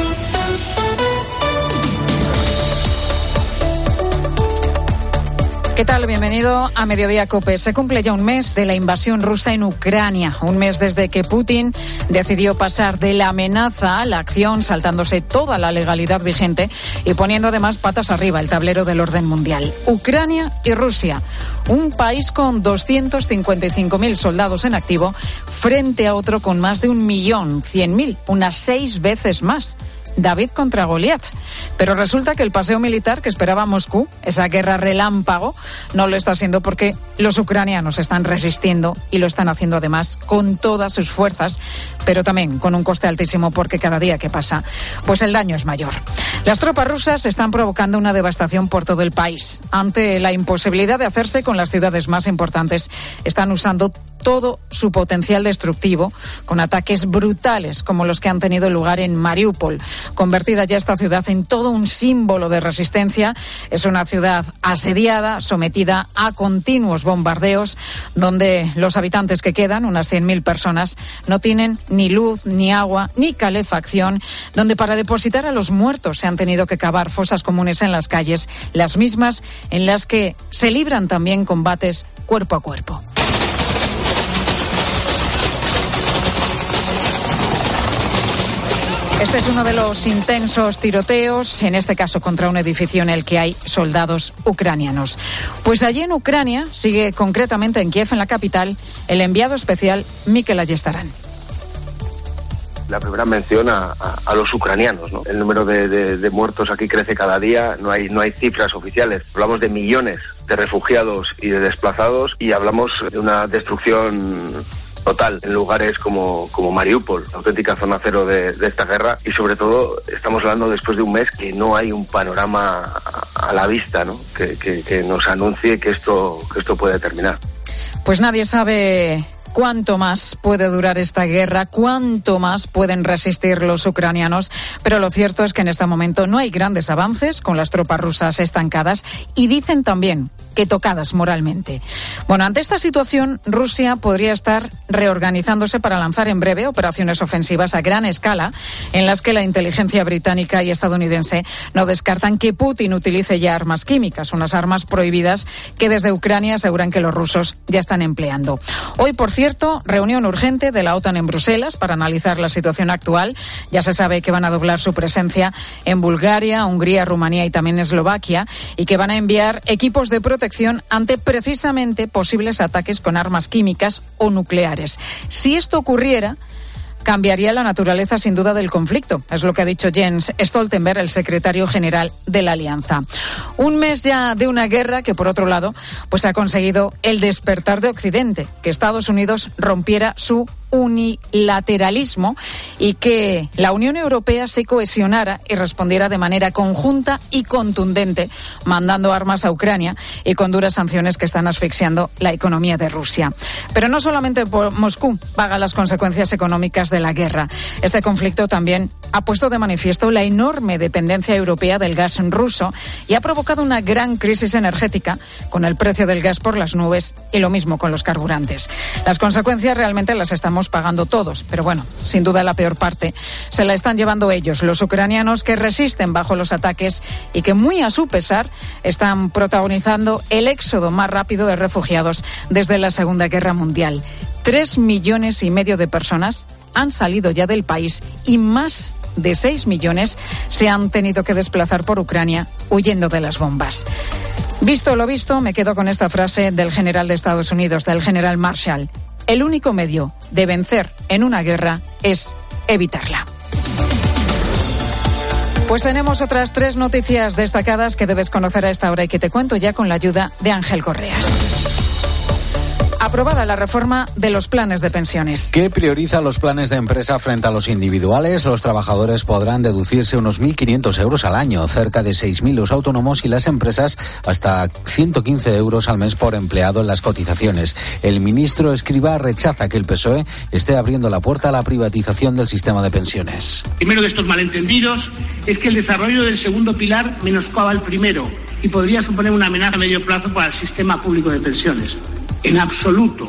Speaker 1: ¿Qué tal? Bienvenido a Mediodía COPE. Se cumple ya un mes de la invasión rusa en Ucrania. Un mes desde que Putin decidió pasar de la amenaza a la acción, saltándose toda la legalidad vigente y poniendo además patas arriba el tablero del orden mundial. Ucrania y Rusia, un país con doscientos cincuenta y cinco mil soldados en activo frente a otro con más de un millón cien mil, unas seis veces más. David contra Goliat. Pero resulta que el paseo militar que esperaba Moscú, esa guerra relámpago, no lo está haciendo porque los ucranianos están resistiendo y lo están haciendo además con todas sus fuerzas, pero también con un coste altísimo porque cada día que pasa, pues el daño es mayor. Las tropas rusas están provocando una devastación por todo el país. Ante la imposibilidad de hacerse con las ciudades más importantes, están usando todo su potencial destructivo con ataques brutales como los que han tenido lugar en Mariupol. Convertida ya esta ciudad en todo un símbolo de resistencia, es una ciudad asediada, sometida a continuos bombardeos, donde los habitantes que quedan, unas cien mil personas, no tienen ni luz, ni agua, ni calefacción, donde para depositar a los muertos se han tenido que cavar fosas comunes en las calles, las mismas en las que se libran también combates cuerpo a cuerpo. Este es uno de los intensos tiroteos, en este caso contra un edificio en el que hay soldados ucranianos. Pues allí en Ucrania, sigue concretamente en Kiev, en la capital, el enviado especial Mikel Ayestarán.
Speaker 12: La primera mención a, a, a los ucranianos, ¿no? El número de, de, de muertos aquí crece cada día, no hay, no hay cifras oficiales. Hablamos de millones de refugiados y de desplazados y hablamos de una destrucción total en lugares como, como Mariupol, la auténtica zona cero de, de esta guerra, y sobre todo estamos hablando después de un mes que no hay un panorama a, a la vista, ¿no? que, que, que nos anuncie que esto, que esto puede terminar.
Speaker 1: Pues nadie sabe cuánto más puede durar esta guerra, cuánto más pueden resistir los ucranianos, pero lo cierto es que en este momento no hay grandes avances con las tropas rusas estancadas y dicen también que tocadas moralmente. Bueno, ante esta situación, Rusia podría estar reorganizándose para lanzar en breve operaciones ofensivas a gran escala, en las que la inteligencia británica y estadounidense no descartan que Putin utilice ya armas químicas, unas armas prohibidas que desde Ucrania aseguran que los rusos ya están empleando. Hoy, por cierto, reunión urgente de la OTAN en Bruselas para analizar la situación actual. Ya se sabe que van a doblar su presencia en Bulgaria, Hungría, Rumanía y también Eslovaquia, y que van a enviar equipos de protección ante precisamente posibles ataques con armas químicas o nucleares. Si esto ocurriera, cambiaría la naturaleza sin duda del conflicto. Es lo que ha dicho Jens Stoltenberg, el secretario general de la Alianza. Un mes ya de una guerra que, por otro lado, pues ha conseguido el despertar de Occidente, que Estados Unidos rompiera su unilateralismo y que la Unión Europea se cohesionara y respondiera de manera conjunta y contundente, mandando armas a Ucrania y con duras sanciones que están asfixiando la economía de Rusia. Pero no solamente por Moscú paga las consecuencias económicas de de la guerra. Este conflicto también ha puesto de manifiesto la enorme dependencia europea del gas ruso y ha provocado una gran crisis energética con el precio del gas por las nubes y lo mismo con los carburantes. Las consecuencias realmente las estamos pagando todos, pero bueno, sin duda la peor parte se la están llevando ellos, los ucranianos que resisten bajo los ataques y que muy a su pesar están protagonizando el éxodo más rápido de refugiados desde la Segunda Guerra Mundial. Tres millones y medio de personas han salido ya del país y más de seis millones se han tenido que desplazar por Ucrania huyendo de las bombas. Visto lo visto, me quedo con esta frase del general de Estados Unidos, del general Marshall. El único medio de vencer en una guerra es evitarla. Pues tenemos otras tres noticias destacadas que debes conocer a esta hora y que te cuento ya con la ayuda de Ángel Correas. Aprobada la reforma de los planes de pensiones.
Speaker 11: ¿Qué prioriza los planes de empresa frente a los individuales? Los trabajadores podrán deducirse unos mil quinientos euros al año, cerca de seis mil los autónomos y las empresas hasta ciento quince euros al mes por empleado en las cotizaciones. El ministro Escrivá rechaza que el P S O E esté abriendo la puerta a la privatización del sistema de pensiones.
Speaker 13: Primero de estos malentendidos es que el desarrollo del segundo pilar menoscaba el primero y podría suponer una amenaza a medio plazo para el sistema público de pensiones. En absoluto.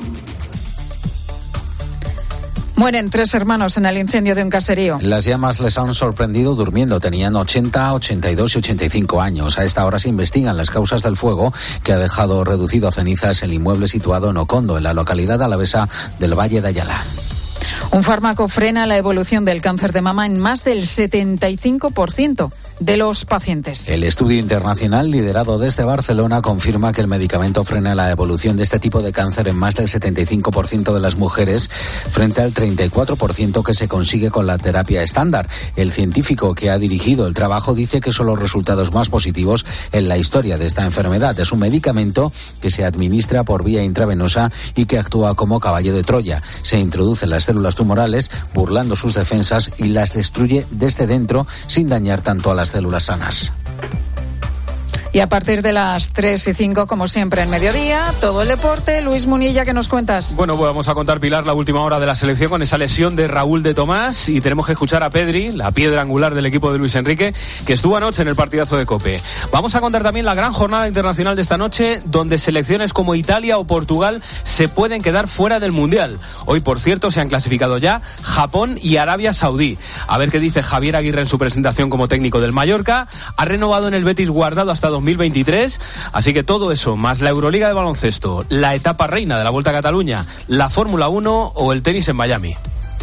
Speaker 1: Mueren tres hermanos en el incendio de un caserío.
Speaker 11: Las llamas les han sorprendido durmiendo. Tenían ochenta, ochenta y dos y ochenta y cinco años. A esta hora se investigan las causas del fuego que ha dejado reducido a cenizas el inmueble situado en Ocondo, en la localidad alavesa del Valle de Ayala.
Speaker 1: Un fármaco frena la evolución del cáncer de mama en más del setenta y cinco por ciento de los pacientes.
Speaker 11: El estudio internacional liderado desde Barcelona confirma que el medicamento frena la evolución de este tipo de cáncer en más del setenta y cinco por ciento de las mujeres frente al treinta y cuatro por ciento que se consigue con la terapia estándar. El científico que ha dirigido el trabajo dice que son los resultados más positivos en la historia de esta enfermedad. Es un medicamento que se administra por vía intravenosa y que actúa como caballo de Troya. Se introduce en las células tumorales burlando sus defensas y las destruye desde dentro sin dañar tanto a las células sanas.
Speaker 1: Y a partir de las tres y cinco, como siempre en mediodía, todo el deporte. Luis Munilla, ¿qué nos cuentas?
Speaker 14: Bueno, pues vamos a contar, Pilar, la última hora de la selección con esa lesión de Raúl de Tomás y tenemos que escuchar a Pedri, la piedra angular del equipo de Luis Enrique, que estuvo anoche en el partidazo de COPE. Vamos a contar también la gran jornada internacional de esta noche, donde selecciones como Italia o Portugal se pueden quedar fuera del Mundial. Hoy, por cierto, se han clasificado ya Japón y Arabia Saudí. A ver qué dice Javier Aguirre en su presentación como técnico del Mallorca. Ha renovado en el Betis Guardado hasta dos mil veintitrés, así que todo eso, más la Euroliga de baloncesto, la etapa reina de la Vuelta a Cataluña, la Fórmula uno o el tenis en Miami.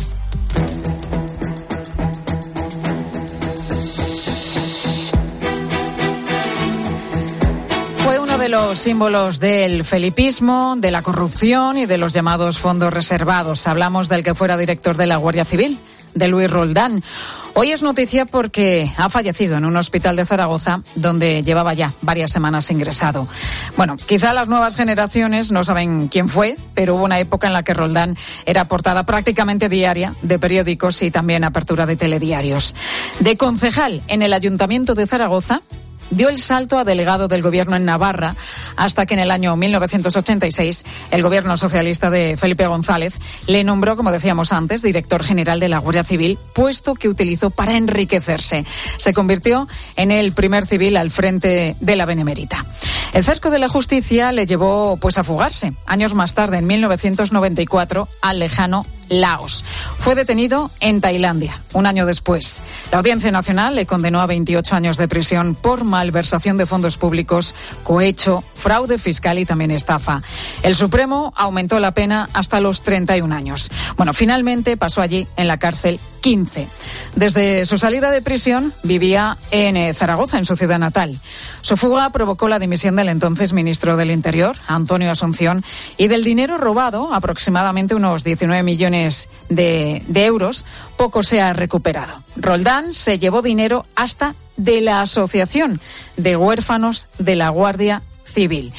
Speaker 1: Fue uno de los símbolos del felipismo, de la corrupción y de los llamados fondos reservados. Hablamos del que fuera director de la Guardia Civil, de Luis Roldán. Hoy es noticia porque ha fallecido en un hospital de Zaragoza donde llevaba ya varias semanas ingresado. Bueno, quizá las nuevas generaciones no saben quién fue, pero hubo una época en la que Roldán era portada prácticamente diaria de periódicos y también apertura de telediarios. De concejal en el Ayuntamiento de Zaragoza, dio el salto a delegado del gobierno en Navarra hasta que en el año mil novecientos ochenta y seis el gobierno socialista de Felipe González le nombró, como decíamos antes, director general de la Guardia Civil, puesto que utilizó para enriquecerse. Se convirtió en el primer civil al frente de la Benemérita. El cerco de la justicia le llevó pues a fugarse. Años más tarde, en mil novecientos noventa y cuatro, al lejano Laos. Fue detenido en Tailandia, un año después. La Audiencia Nacional le condenó a veintiocho años de prisión por malversación de fondos públicos, cohecho, fraude fiscal y también estafa. El Supremo aumentó la pena hasta los treinta y un años. Bueno, finalmente pasó allí en la cárcel quince. Desde su salida de prisión vivía en Zaragoza, en su ciudad natal. Su fuga provocó la dimisión del entonces ministro del Interior, Antonio Asunción, y del dinero robado, aproximadamente unos diecinueve millones de, de euros, poco se ha recuperado. Roldán se llevó dinero hasta de la Asociación de Huérfanos de la Guardia Civil.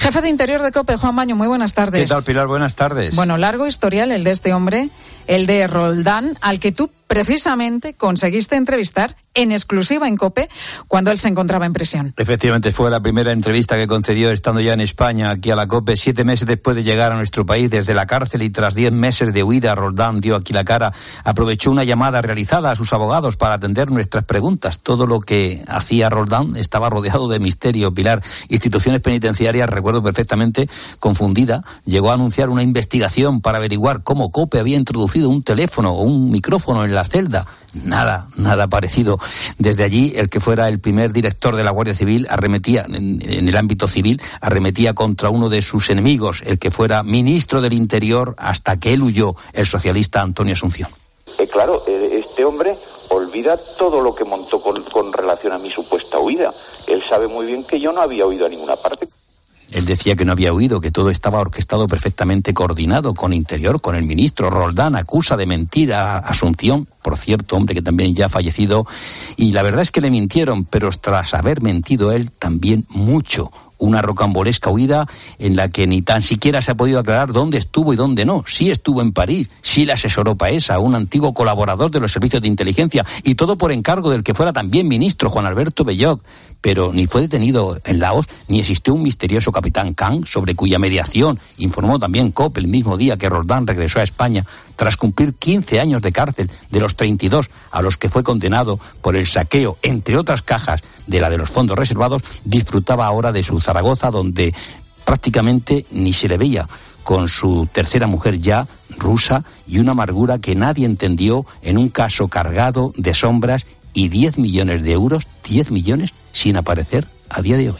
Speaker 1: Jefe de Interior de COPE, Juan Baño, muy buenas tardes.
Speaker 3: ¿Qué tal, Pilar? Buenas tardes.
Speaker 1: Bueno, largo historial el de este hombre, el de Roldán, al que tú precisamente conseguiste entrevistar en exclusiva en COPE cuando él se encontraba en prisión.
Speaker 3: Efectivamente, fue la primera entrevista que concedió estando ya en España, aquí a la COPE, siete meses después de llegar a nuestro país desde la cárcel, y tras diez meses de huida, Roldán dio aquí la cara, aprovechó una llamada realizada a sus abogados para atender nuestras preguntas. Todo lo que hacía Roldán estaba rodeado de misterio, Pilar. Instituciones penitenciarias, recuerdo perfectamente, confundida, llegó a anunciar una investigación para averiguar cómo COPE había introducido un teléfono o un micrófono en la celda. Nada, nada parecido. Desde allí, el que fuera el primer director de la Guardia Civil arremetía, en, en el ámbito civil, arremetía contra uno de sus enemigos, el que fuera ministro del Interior, hasta que él huyó, el socialista Antonio Asunción.
Speaker 16: Eh, claro, eh, este hombre olvida todo lo que montó con, con relación a mi supuesta huida. Él sabe muy bien que yo no había huido a ninguna parte.
Speaker 3: Él decía que no había huido, que todo estaba orquestado, perfectamente coordinado con Interior, con el ministro. Roldán acusa de mentir a Asunción, por cierto, hombre que también ya ha fallecido, y la verdad es que le mintieron, pero tras haber mentido él también mucho. Una rocambolesca huida en la que ni tan siquiera se ha podido aclarar dónde estuvo y dónde no. Sí estuvo en París, sí le asesoró Paesa, un antiguo colaborador de los servicios de inteligencia, y todo por encargo del que fuera también ministro, Juan Alberto Belloc. Pero ni fue detenido en Laos, ni existió un misterioso capitán Kang, sobre cuya mediación informó también COPE el mismo día que Roldán regresó a España, tras cumplir quince años de cárcel, de los treinta y dos a los que fue condenado por el saqueo, entre otras cajas, de la de los fondos reservados. Disfrutaba ahora de su Zaragoza, donde prácticamente ni se le veía, con su tercera mujer ya, rusa, y una amargura que nadie entendió en un caso cargado de sombras y diez millones de euros, diez millones, sin aparecer a día de hoy.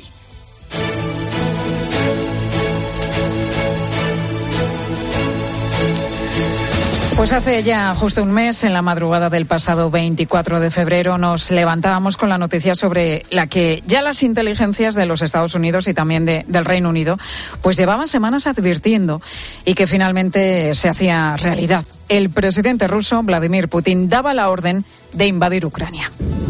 Speaker 1: Pues hace ya justo un mes, en la madrugada del pasado veinticuatro de febrero, nos levantábamos con la noticia sobre la que ya las inteligencias de los Estados Unidos y también de, del Reino Unido pues llevaban semanas advirtiendo, y que finalmente se hacía realidad. El presidente ruso, Vladimir Putin, daba la orden de invadir Ucrania.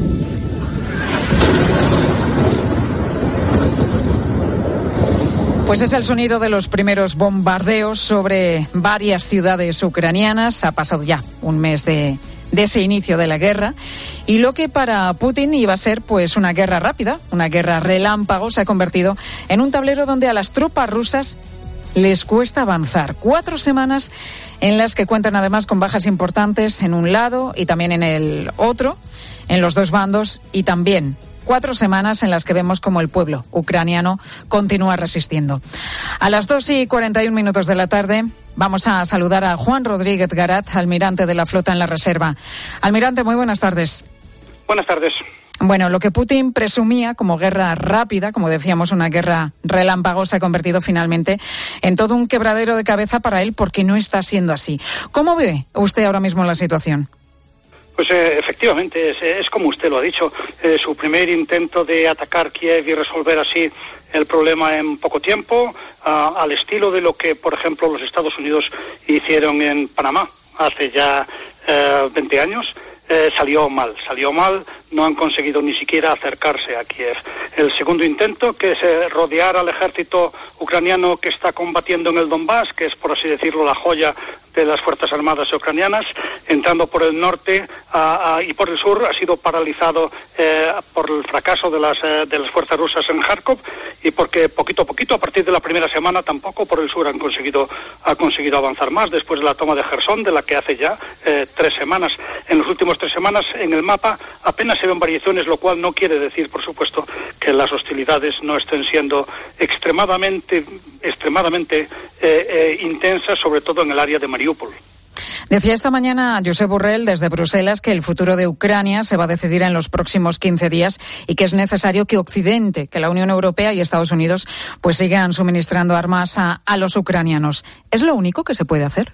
Speaker 1: Pues es el sonido de los primeros bombardeos sobre varias ciudades ucranianas. Ha pasado ya un mes de, de ese inicio de la guerra, y lo que para Putin iba a ser pues una guerra rápida, una guerra relámpago, se ha convertido en un tablero donde a las tropas rusas les cuesta avanzar. Cuatro semanas en las que cuentan además con bajas importantes en un lado y también en el otro, en los dos bandos, y también cuatro semanas en las que vemos como el pueblo ucraniano continúa resistiendo. A las dos y cuarenta y un minutos de la tarde vamos a saludar a Juan Rodríguez Garat, almirante de la flota en la reserva. Almirante, muy buenas tardes.
Speaker 17: Buenas tardes.
Speaker 1: Bueno, lo que Putin presumía como guerra rápida, como decíamos, una guerra relámpago, se ha convertido finalmente en todo un quebradero de cabeza para él, porque no está siendo así. ¿Cómo ve usted ahora mismo la situación?
Speaker 17: Pues eh, efectivamente, es, es como usted lo ha dicho, eh, su primer intento de atacar Kiev y resolver así el problema en poco tiempo, uh, al estilo de lo que, por ejemplo, los Estados Unidos hicieron en Panamá hace ya eh, veinte años. Eh, salió mal, salió mal, no han conseguido ni siquiera acercarse a Kiev. El segundo intento, que es eh, rodear al ejército ucraniano que está combatiendo en el Donbass, que es, por así decirlo, la joya de las Fuerzas Armadas ucranianas, entrando por el norte uh, uh, y por el sur, ha sido paralizado eh, por el fracaso de las, eh, de las fuerzas rusas en Kharkov, y porque poquito a poquito, a partir de la primera semana, tampoco por el sur han conseguido, ha conseguido avanzar más, después de la toma de Jersón, de la que hace ya eh, tres semanas. En los últimos tres semanas, en el mapa, apenas se ven variaciones, lo cual no quiere decir, por supuesto, que las hostilidades no estén siendo extremadamente, extremadamente eh, eh, intensas, sobre todo en el área de Mariupol.
Speaker 1: Decía esta mañana Josep Borrell desde Bruselas que el futuro de Ucrania se va a decidir en los próximos quince días y que es necesario que Occidente, que la Unión Europea y Estados Unidos pues sigan suministrando armas a, a los ucranianos. ¿Es lo único que se puede hacer?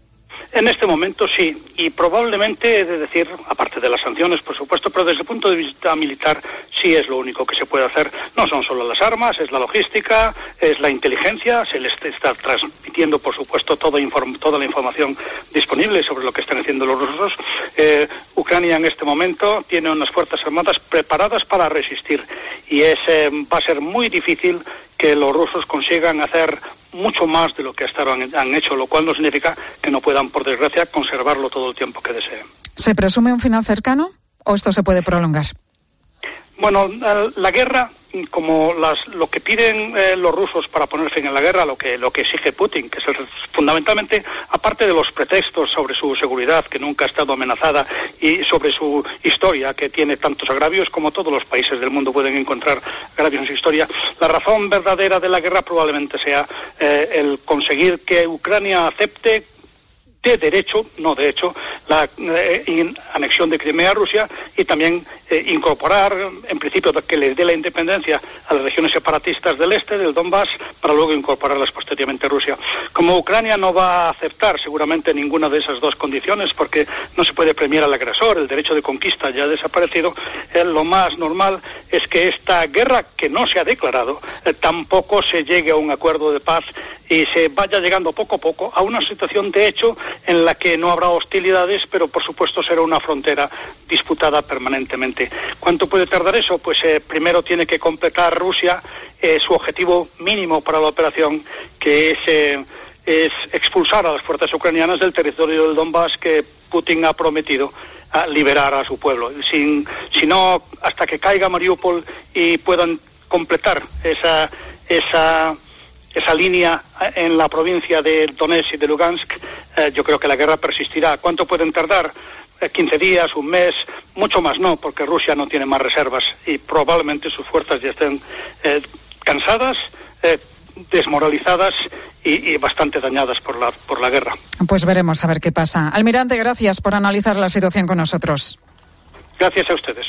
Speaker 17: En este momento sí, y probablemente, he de decir, aparte de las sanciones, por supuesto, pero desde el punto de vista militar sí es lo único que se puede hacer. No son solo las armas, es la logística, es la inteligencia, se les está transmitiendo, por supuesto, toda, inform- toda la información disponible sobre lo que están haciendo los rusos. Eh, Ucrania en este momento tiene unas fuerzas armadas preparadas para resistir, y es, eh, va a ser muy difícil que que los rusos consigan hacer mucho más de lo que hasta ahora han, han hecho, lo cual no significa que no puedan, por desgracia, conservarlo todo el tiempo que deseen.
Speaker 1: ¿Se presume un final cercano o esto se puede prolongar?
Speaker 17: Bueno, la guerra, como las, lo que piden eh, los rusos para poner fin a la guerra, lo que lo que exige Putin, que es el, fundamentalmente, aparte de los pretextos sobre su seguridad, que nunca ha estado amenazada, y sobre su historia, que tiene tantos agravios como todos los países del mundo pueden encontrar agravios en su historia, la razón verdadera de la guerra probablemente sea eh, el conseguir que Ucrania acepte de derecho, no de hecho, la eh, anexión de Crimea a Rusia y también eh, incorporar, en principio, que les dé la independencia a las regiones separatistas del este, del Donbass, para luego incorporarlas posteriormente a Rusia. Como Ucrania no va a aceptar seguramente ninguna de esas dos condiciones, porque no se puede premiar al agresor, el derecho de conquista ya ha desaparecido, eh, lo más normal es que esta guerra, que no se ha declarado, eh, tampoco se llegue a un acuerdo de paz y se vaya llegando poco a poco a una situación de hecho en la que no habrá hostilidades, pero por supuesto será una frontera disputada permanentemente. ¿Cuánto puede tardar eso? Pues eh, primero tiene que completar Rusia eh, su objetivo mínimo para la operación, que es, eh, es expulsar a las fuerzas ucranianas del territorio del Donbass que Putin ha prometido a liberar a su pueblo. Sin, si no, hasta que caiga Mariupol y puedan completar esa esa esa línea en la provincia de Donetsk y de Lugansk, eh, yo creo que la guerra persistirá. ¿Cuánto pueden tardar? Eh, quince días, un mes, mucho más no, porque Rusia no tiene más reservas y probablemente sus fuerzas ya estén eh, cansadas, eh, desmoralizadas y, y bastante dañadas por la, por la guerra.
Speaker 1: Pues veremos a ver qué pasa. Almirante, gracias por analizar la situación con nosotros.
Speaker 17: Gracias a ustedes.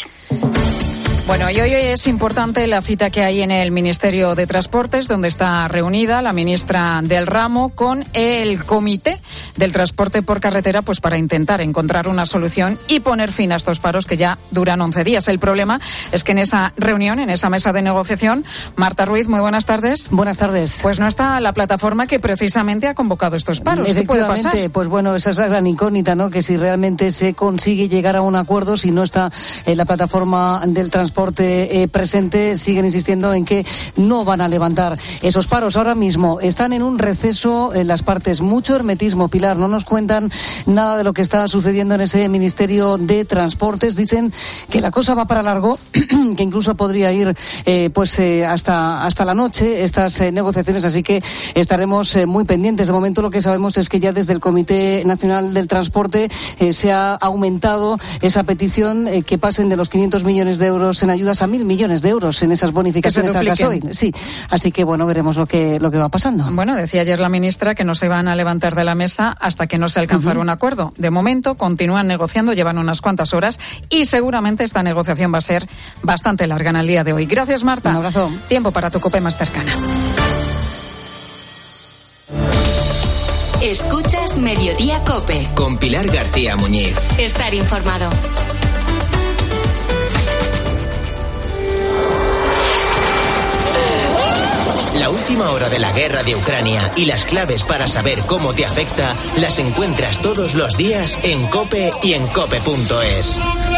Speaker 1: Bueno, y hoy es importante la cita que hay en el Ministerio de Transportes, donde está reunida la ministra del ramo con el Comité del Transporte por Carretera, pues para intentar encontrar una solución y poner fin a estos paros que ya duran once días. El problema es que en esa reunión, en esa mesa de negociación, Marta Ruiz, muy buenas tardes.
Speaker 4: Buenas tardes.
Speaker 1: Pues no está la plataforma que precisamente ha convocado estos paros. ¿Qué puede pasar?
Speaker 4: Pues bueno, esa es la gran incógnita, ¿no? Que si realmente se consigue llegar a un acuerdo, si no está en la plataforma del transporte Eh, presente, siguen insistiendo en que no van a levantar esos paros. Ahora mismo están en un receso en las partes, mucho hermetismo, Pilar, no nos cuentan nada de lo que está sucediendo en ese Ministerio de Transportes. Dicen que la cosa va para largo, que incluso podría ir eh, pues eh, hasta, hasta la noche estas eh, negociaciones, así que estaremos eh, muy pendientes. De momento lo que sabemos es que ya desde el Comité Nacional del Transporte eh, se ha aumentado esa petición, eh, que pasen de los quinientos millones de euros en ayudas a mil millones de euros en esas bonificaciones al gasoil. Sí, así que bueno, veremos lo que lo que va pasando.
Speaker 1: Bueno, decía ayer la ministra que no se van a levantar de la mesa hasta que no se alcanzara uh-huh. un acuerdo. De momento continúan negociando, llevan unas cuantas horas y seguramente esta negociación va a ser bastante larga en el día de hoy. Gracias, Marta.
Speaker 4: Un abrazo.
Speaker 1: Tiempo para tu COPE más cercana.
Speaker 15: Escuchas Mediodía COPE.
Speaker 2: Con Pilar García Muñiz.
Speaker 15: Estar informado.
Speaker 2: La última hora de la guerra de Ucrania y las claves para saber cómo te afecta las encuentras todos los días en COPE y en cope punto es.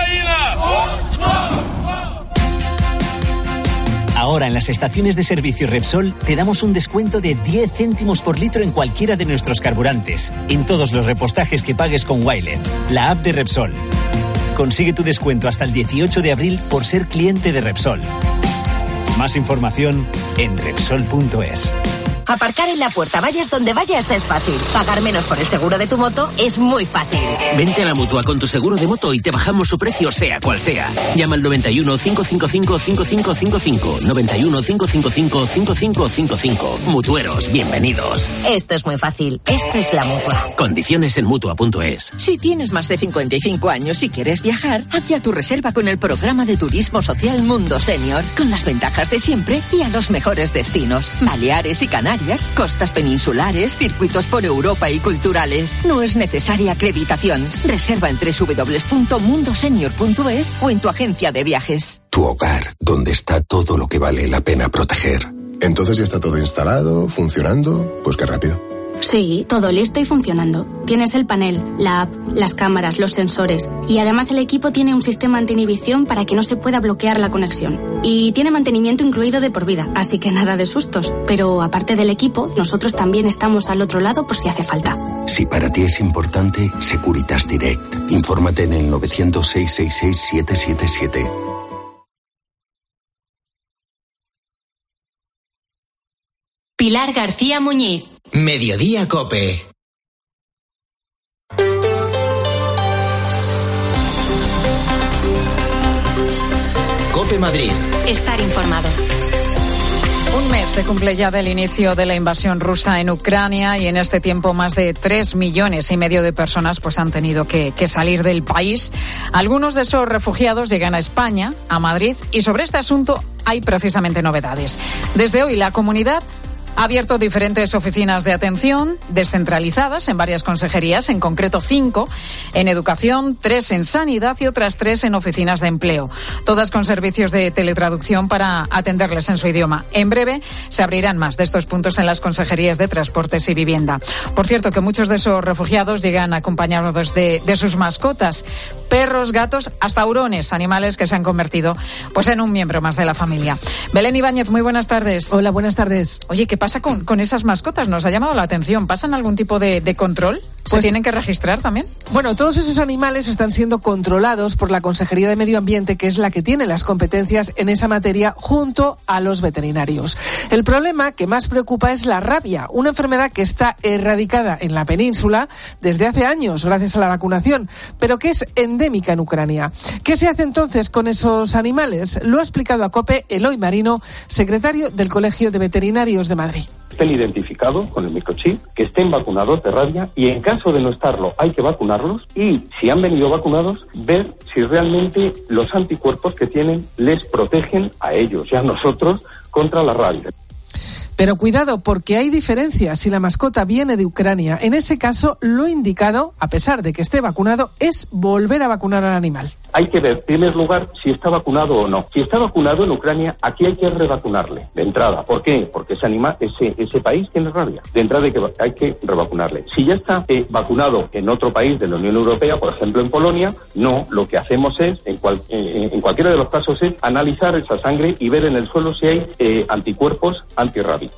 Speaker 5: Ahora en las estaciones de servicio Repsol te damos un descuento de diez céntimos por litro en cualquiera de nuestros carburantes, en todos los repostajes que pagues con Wilet, la app de Repsol. Consigue tu descuento hasta el dieciocho de abril por ser cliente de Repsol. Más información en Repsol punto es.
Speaker 6: Aparcar en la puerta, vayas donde vayas, es fácil. Pagar menos por el seguro de tu moto es muy fácil.
Speaker 18: Vente a la Mutua con tu seguro de moto y te bajamos su precio, sea cual sea. Llama al noventa y uno, cinco cinco cinco, cinco cinco cinco cinco. noventa y uno, cinco cinco cinco, cinco cinco cinco cinco. Mutueros, bienvenidos.
Speaker 6: Esto es muy fácil. Esto es la Mutua.
Speaker 18: Condiciones en Mutua punto es.
Speaker 19: Si tienes más de cincuenta y cinco años y quieres viajar, haz ya tu reserva con el programa de turismo social Mundo Senior, con las ventajas de siempre y a los mejores destinos. Baleares y Canarias, costas peninsulares, circuitos por Europa y culturales. No es necesaria acreditación. Reserva en doble u doble u doble u punto mundo senior punto es o en tu agencia de viajes.
Speaker 20: Tu hogar, donde está todo lo que vale la pena proteger.
Speaker 21: Entonces ya está todo instalado, funcionando. Pues qué rápido.
Speaker 7: Sí, todo listo y funcionando. Tienes el panel, la app, las cámaras, los sensores y además el equipo tiene un sistema anti-inhibición para que no se pueda bloquear la conexión. Y tiene mantenimiento incluido de por vida, así que nada de sustos. Pero aparte del equipo, nosotros también estamos al otro lado por si hace falta.
Speaker 20: Si para ti es importante, Securitas Direct. Infórmate en el nueve cero cero, seis seis seis, siete siete siete.
Speaker 15: Pilar García Muñiz.
Speaker 2: Mediodía Cope. Cope Madrid.
Speaker 15: Estar informado.
Speaker 1: Un mes se cumple ya del inicio de la invasión rusa en Ucrania y en este tiempo más de tres millones y medio de personas pues han tenido que, que salir del país. Algunos de esos refugiados llegan a España, a Madrid, y sobre este asunto hay precisamente novedades. Desde hoy la comunidad ha abierto diferentes oficinas de atención descentralizadas en varias consejerías, en concreto cinco en educación, tres en sanidad y otras tres en oficinas de empleo, todas con servicios de teletraducción para atenderles en su idioma. En breve se abrirán más de estos puntos en las consejerías de transportes y vivienda. Por cierto, que muchos de esos refugiados llegan acompañados de, de sus mascotas, perros, gatos, hasta hurones, animales que se han convertido pues en un miembro más de la familia. Belén Ibáñez, muy buenas tardes.
Speaker 8: Hola, buenas tardes.
Speaker 1: Oye, ¿qué pasa con, con esas mascotas? Nos ha llamado la atención. ¿Pasan algún tipo de, de control? ¿Se
Speaker 8: Pues-
Speaker 1: tienen que registrar también?
Speaker 8: Bueno, todos esos animales están siendo controlados por la Consejería de Medio Ambiente, que es la que tiene las competencias en esa materia, junto a los veterinarios. El problema que más preocupa es la rabia, una enfermedad que está erradicada en la península desde hace años, gracias a la vacunación, pero que es endémica en Ucrania. ¿Qué se hace entonces con esos animales? Lo ha explicado a COPE Eloy Marino, secretario del Colegio de Veterinarios de Madrid.
Speaker 10: Estén identificados con el microchip, que estén vacunados de rabia y en caso de no estarlo hay que vacunarlos y si han venido vacunados ver si realmente los anticuerpos que tienen les protegen a ellos y a nosotros contra la rabia.
Speaker 8: Pero cuidado, porque hay diferencias si la mascota viene de Ucrania. En ese caso, lo indicado, a pesar de que esté vacunado, es volver a vacunar al animal.
Speaker 10: Hay que ver, en primer lugar, si está vacunado o no. Si está vacunado en Ucrania, aquí hay que revacunarle, de entrada. ¿Por qué? Porque ese animal, ese, ese país tiene rabia. De entrada hay que, hay que revacunarle. Si ya está eh, vacunado en otro país de la Unión Europea, por ejemplo en Polonia, no, lo que hacemos es, en, cual, eh, en cualquiera de los casos, es analizar esa sangre y ver en el suelo si hay eh, anticuerpos antirrábica.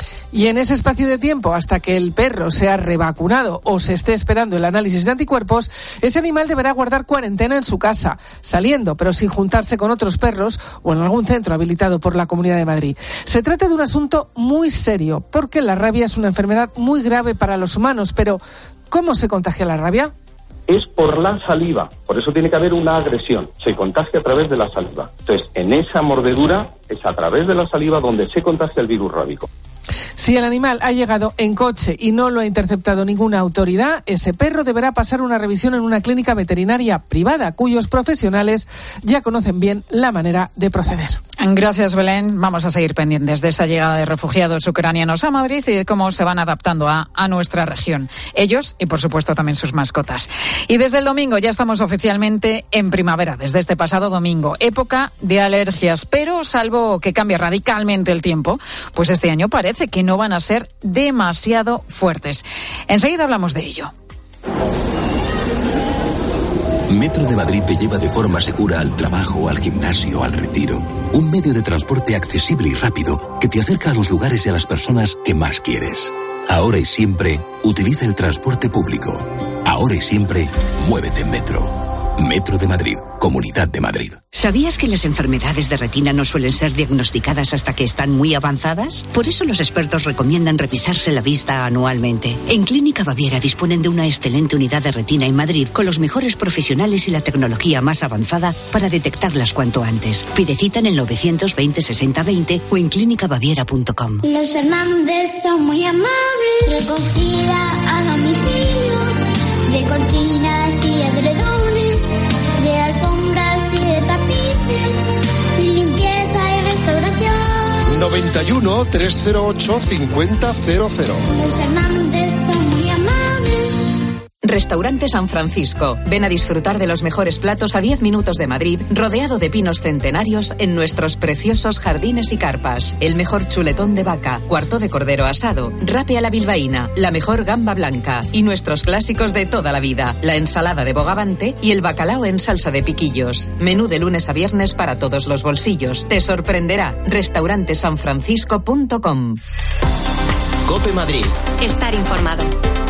Speaker 8: Y en ese espacio de tiempo, hasta que el perro sea revacunado o se esté esperando el análisis de anticuerpos, ese animal deberá guardar cuarentena en su casa, saliendo, pero sin juntarse con otros perros o en algún centro habilitado por la Comunidad de Madrid. Se trata de un asunto muy serio, porque la rabia es una enfermedad muy grave para los humanos, pero ¿cómo se contagia la rabia?
Speaker 10: Es por la saliva, por eso tiene que haber una agresión, se contagia a través de la saliva. Entonces, en esa mordedura es a través de la saliva donde se contagia el virus rábico.
Speaker 8: Si el animal ha llegado en coche y no lo ha interceptado ninguna autoridad, ese perro deberá pasar una revisión en una clínica veterinaria privada, cuyos profesionales ya conocen bien la manera de proceder.
Speaker 1: Gracias, Belén. Vamos a seguir pendientes de esa llegada de refugiados ucranianos a Madrid y de cómo se van adaptando a, a nuestra región. Ellos y, por supuesto, también sus mascotas. Y desde el domingo ya estamos oficialmente en primavera, desde este pasado domingo. Época de alergias, pero salvo que cambie radicalmente el tiempo, pues este año parece que no van a ser demasiado fuertes. Enseguida hablamos de ello.
Speaker 20: Metro de Madrid te lleva de forma segura al trabajo, al gimnasio, al retiro. Un medio de transporte accesible y rápido que te acerca a los lugares y a las personas que más quieres. Ahora y siempre, utiliza el transporte público. Ahora y siempre, muévete en Metro. Metro de Madrid, Comunidad de Madrid.
Speaker 19: ¿Sabías que las enfermedades de retina no suelen ser diagnosticadas hasta que están muy avanzadas? Por eso los expertos recomiendan revisarse la vista anualmente. En Clínica Baviera disponen de una excelente unidad de retina en Madrid con los mejores profesionales y la tecnología más avanzada para detectarlas cuanto antes. Pide cita en el novecientos veinte sesenta veinte o en clínica baviera punto com.
Speaker 21: Los Fernández son muy amables. Recogida a domicilio de cortinas y edredones, de alfombras y de tapices, limpieza y restauración.
Speaker 22: noventa y uno, trescientos ocho, cincuenta cero cero.
Speaker 21: Los Fernández son muy amables.
Speaker 9: Restaurante San Francisco. Ven a disfrutar de los mejores platos a diez minutos de Madrid, rodeado de pinos centenarios en nuestros preciosos jardines y carpas. El mejor chuletón de vaca, cuarto de cordero asado, rape a la bilbaína, la mejor gamba blanca y nuestros clásicos de toda la vida, la ensalada de bogavante y el bacalao en salsa de piquillos. Menú de lunes a viernes para todos los bolsillos. Te sorprenderá. restaurante san francisco punto com.
Speaker 2: COPE Madrid.
Speaker 15: Estar informado.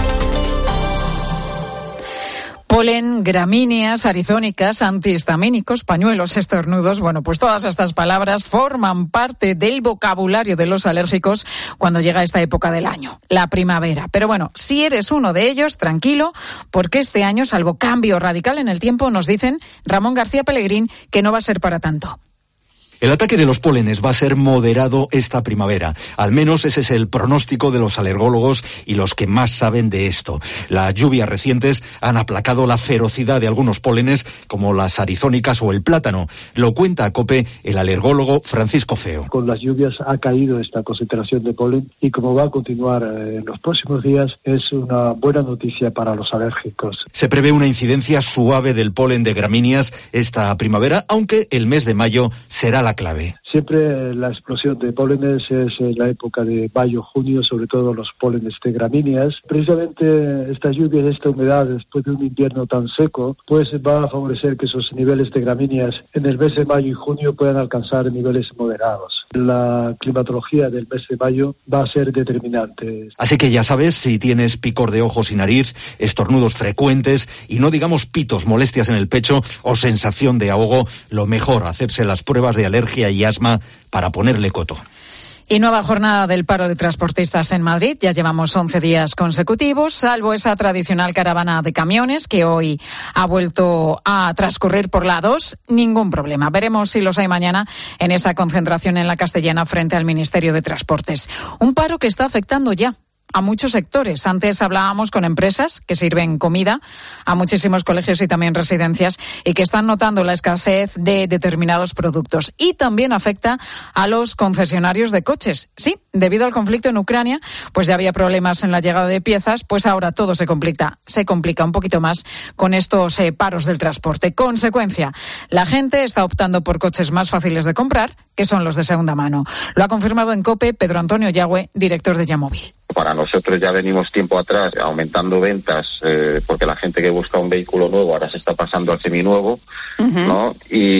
Speaker 1: Polen, gramíneas, arizónicas, antihistamínicos, pañuelos, estornudos. Bueno, pues todas estas palabras forman parte del vocabulario de los alérgicos cuando llega esta época del año, la primavera. Pero bueno, si eres uno de ellos, tranquilo, porque este año, salvo cambio radical en el tiempo, nos dicen Ramón García Pellegrín que no va a ser para tanto.
Speaker 22: El ataque de los pólenes va a ser moderado esta primavera. Al menos ese es el pronóstico de los alergólogos y los que más saben de esto. Las lluvias recientes han aplacado la ferocidad de algunos pólenes, como las arizónicas o el plátano. Lo cuenta a COPE el alergólogo Francisco Feo.
Speaker 23: Con las lluvias ha caído esta concentración de polen y como va a continuar en los próximos días, es una buena noticia para los alérgicos.
Speaker 22: Se prevé una incidencia suave del polen de gramíneas esta primavera, aunque el mes de mayo será la clave.
Speaker 23: Siempre la explosión de pólenes es en la época de mayo-junio, sobre todo los pólenes de gramíneas. Precisamente estas lluvias, esta humedad después de un invierno tan seco, pues va a favorecer que esos niveles de gramíneas en el mes de mayo y junio puedan alcanzar niveles moderados. La climatología del mes de mayo va a ser determinante.
Speaker 22: Así que ya sabes, si tienes picor de ojos y nariz, estornudos frecuentes y no digamos pitos, molestias en el pecho o sensación de ahogo, lo mejor hacerse las pruebas de alergia y asma para ponerle coto.
Speaker 1: Y nueva jornada del paro de transportistas en Madrid. Ya llevamos once días consecutivos, salvo esa tradicional caravana de camiones que hoy ha vuelto a transcurrir por la dos. Ningún problema. Veremos si los hay mañana en esa concentración en la Castellana frente al Ministerio de Transportes. Un paro que está afectando ya a muchos sectores. Antes hablábamos con empresas que sirven comida a muchísimos colegios y también residencias y que están notando la escasez de determinados productos. Y también afecta a los concesionarios de coches. Sí, debido al conflicto en Ucrania, pues ya había problemas en la llegada de piezas, pues ahora todo se complica, se complica un poquito más con estos eh, paros del transporte. Consecuencia, la gente está optando por coches más fáciles de comprar, que son los de segunda mano. Lo ha confirmado en COPE Pedro Antonio Yagüe, director de Yamóvil.
Speaker 12: Para nosotros ya venimos tiempo atrás aumentando ventas eh, porque la gente que busca un vehículo nuevo ahora se está pasando al seminuevo, uh-huh. ¿no?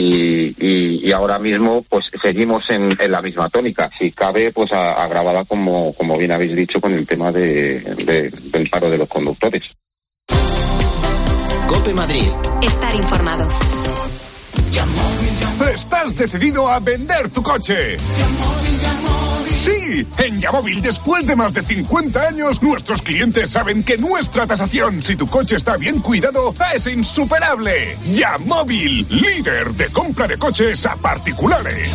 Speaker 12: Y, y, y ahora mismo pues seguimos en, en la misma tónica. Si cabe, pues a, agravada como, como bien habéis dicho con el tema de, de, del paro de los conductores.
Speaker 2: COPE Madrid.
Speaker 15: Estar informado.
Speaker 24: ¿Estás decidido a vender tu coche? Sí, en Yamóvil, después de más de cincuenta años, nuestros clientes saben que nuestra tasación, si tu coche está bien cuidado, es insuperable. Yamóvil, líder de compra de coches a particulares.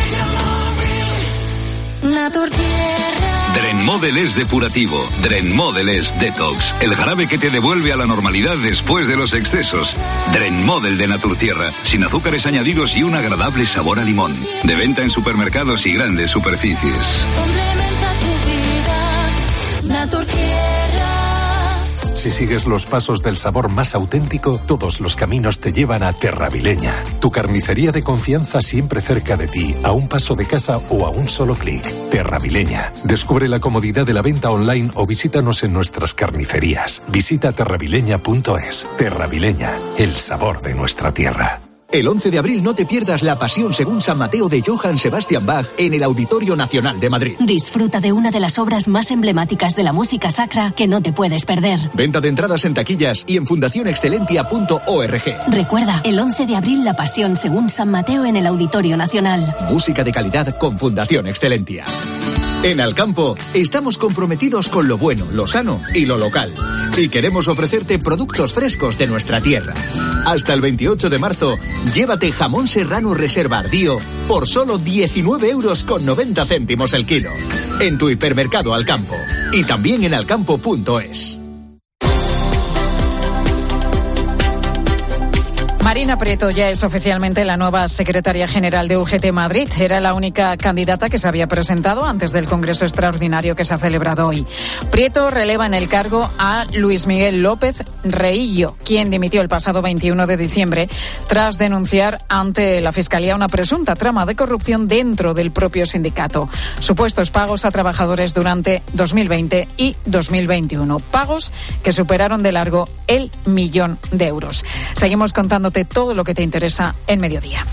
Speaker 25: Drenmodel es depurativo, Drenmodel es detox, el jarabe que te devuelve a la normalidad después de los excesos. Drenmodel de Naturtierra, sin azúcares añadidos y un agradable sabor a limón. De venta en supermercados y grandes superficies.
Speaker 26: Complementa tu vida, Naturtierra.
Speaker 27: Si sigues los pasos del sabor más auténtico, todos los caminos te llevan a Terravileña. Tu carnicería de confianza siempre cerca de ti, a un paso de casa o a un solo clic. Terravileña. Descubre la comodidad de la venta online o visítanos en nuestras carnicerías. Visita terravileña punto es. Terravileña, el sabor de nuestra tierra.
Speaker 28: El once de abril no te pierdas la Pasión según San Mateo de Johann Sebastian Bach en el Auditorio Nacional de Madrid.
Speaker 29: Disfruta de una de las obras más emblemáticas de la música sacra que no te puedes perder.
Speaker 28: Venta de entradas en taquillas y en fundación excelentia punto org.
Speaker 29: Recuerda, el once de abril la Pasión según San Mateo en el Auditorio Nacional.
Speaker 28: Música de calidad con Fundación Excelentia. En Alcampo estamos comprometidos con lo bueno, lo sano y lo local. Y queremos ofrecerte productos frescos de nuestra tierra. Hasta el veintiocho de marzo, llévate jamón serrano reserva Ardío por solo diecinueve euros con noventa céntimos el kilo. En tu hipermercado Alcampo. Y también en alcampo punto es.
Speaker 1: Marina Prieto ya es oficialmente la nueva secretaria general de U G T Madrid. Era la única candidata que se había presentado antes del Congreso Extraordinario que se ha celebrado hoy. Prieto releva en el cargo a Luis Miguel López Reillo, quien dimitió el pasado veintiuno de diciembre tras denunciar ante la Fiscalía una presunta trama de corrupción dentro del propio sindicato. Supuestos pagos a trabajadores durante dos mil veinte y dos mil veintiuno. Pagos que superaron de largo el millón de euros. Seguimos contándote todo lo que te interesa en Mediodía.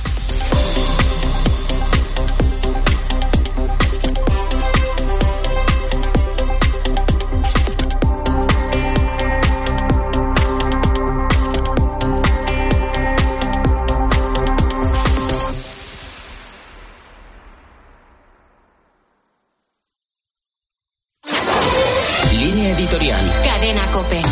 Speaker 2: Línea editorial.
Speaker 15: Cadena COPE.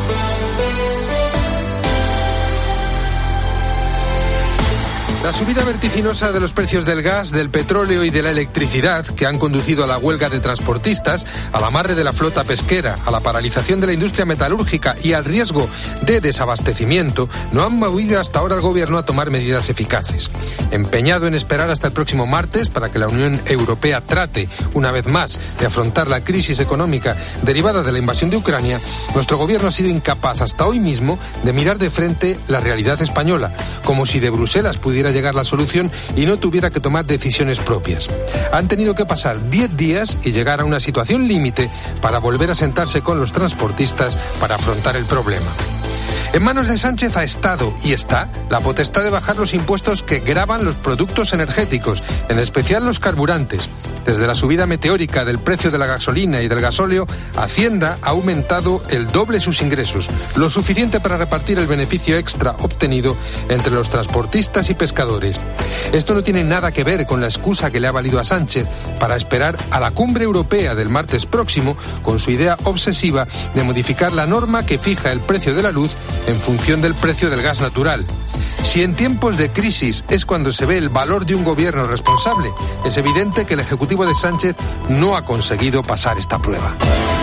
Speaker 3: La subida vertiginosa de los precios del gas, del petróleo y de la electricidad, que han conducido a la huelga de transportistas, al amarre de la flota pesquera, a la paralización de la industria metalúrgica y al riesgo de desabastecimiento, no han movido hasta ahora al gobierno a tomar medidas eficaces. Empeñado en esperar hasta el próximo martes para que la Unión Europea trate, una vez más, de afrontar la crisis económica derivada de la invasión de Ucrania, nuestro gobierno ha sido incapaz hasta hoy mismo de mirar de frente la realidad española, como si de Bruselas pudiera llegar la solución y no tuviera que tomar decisiones propias. Han tenido que pasar diez días y llegar a una situación límite para volver a sentarse con los transportistas para afrontar el problema. En manos de Sánchez ha estado y está la potestad de bajar los impuestos que gravan los productos energéticos, en especial los carburantes. Desde la subida meteórica del precio de la gasolina y del gasóleo, Hacienda ha aumentado el doble sus ingresos, lo suficiente para repartir el beneficio extra obtenido entre los transportistas y pescadores. Esto no tiene nada que ver con la excusa que le ha valido a Sánchez para esperar a la cumbre europea del martes próximo con su idea obsesiva de modificar la norma que fija el precio de la luz en función del precio del gas natural. Si en tiempos de crisis es cuando se ve el valor de un gobierno responsable, es evidente que el Ejecutivo de Sánchez no ha conseguido pasar esta prueba.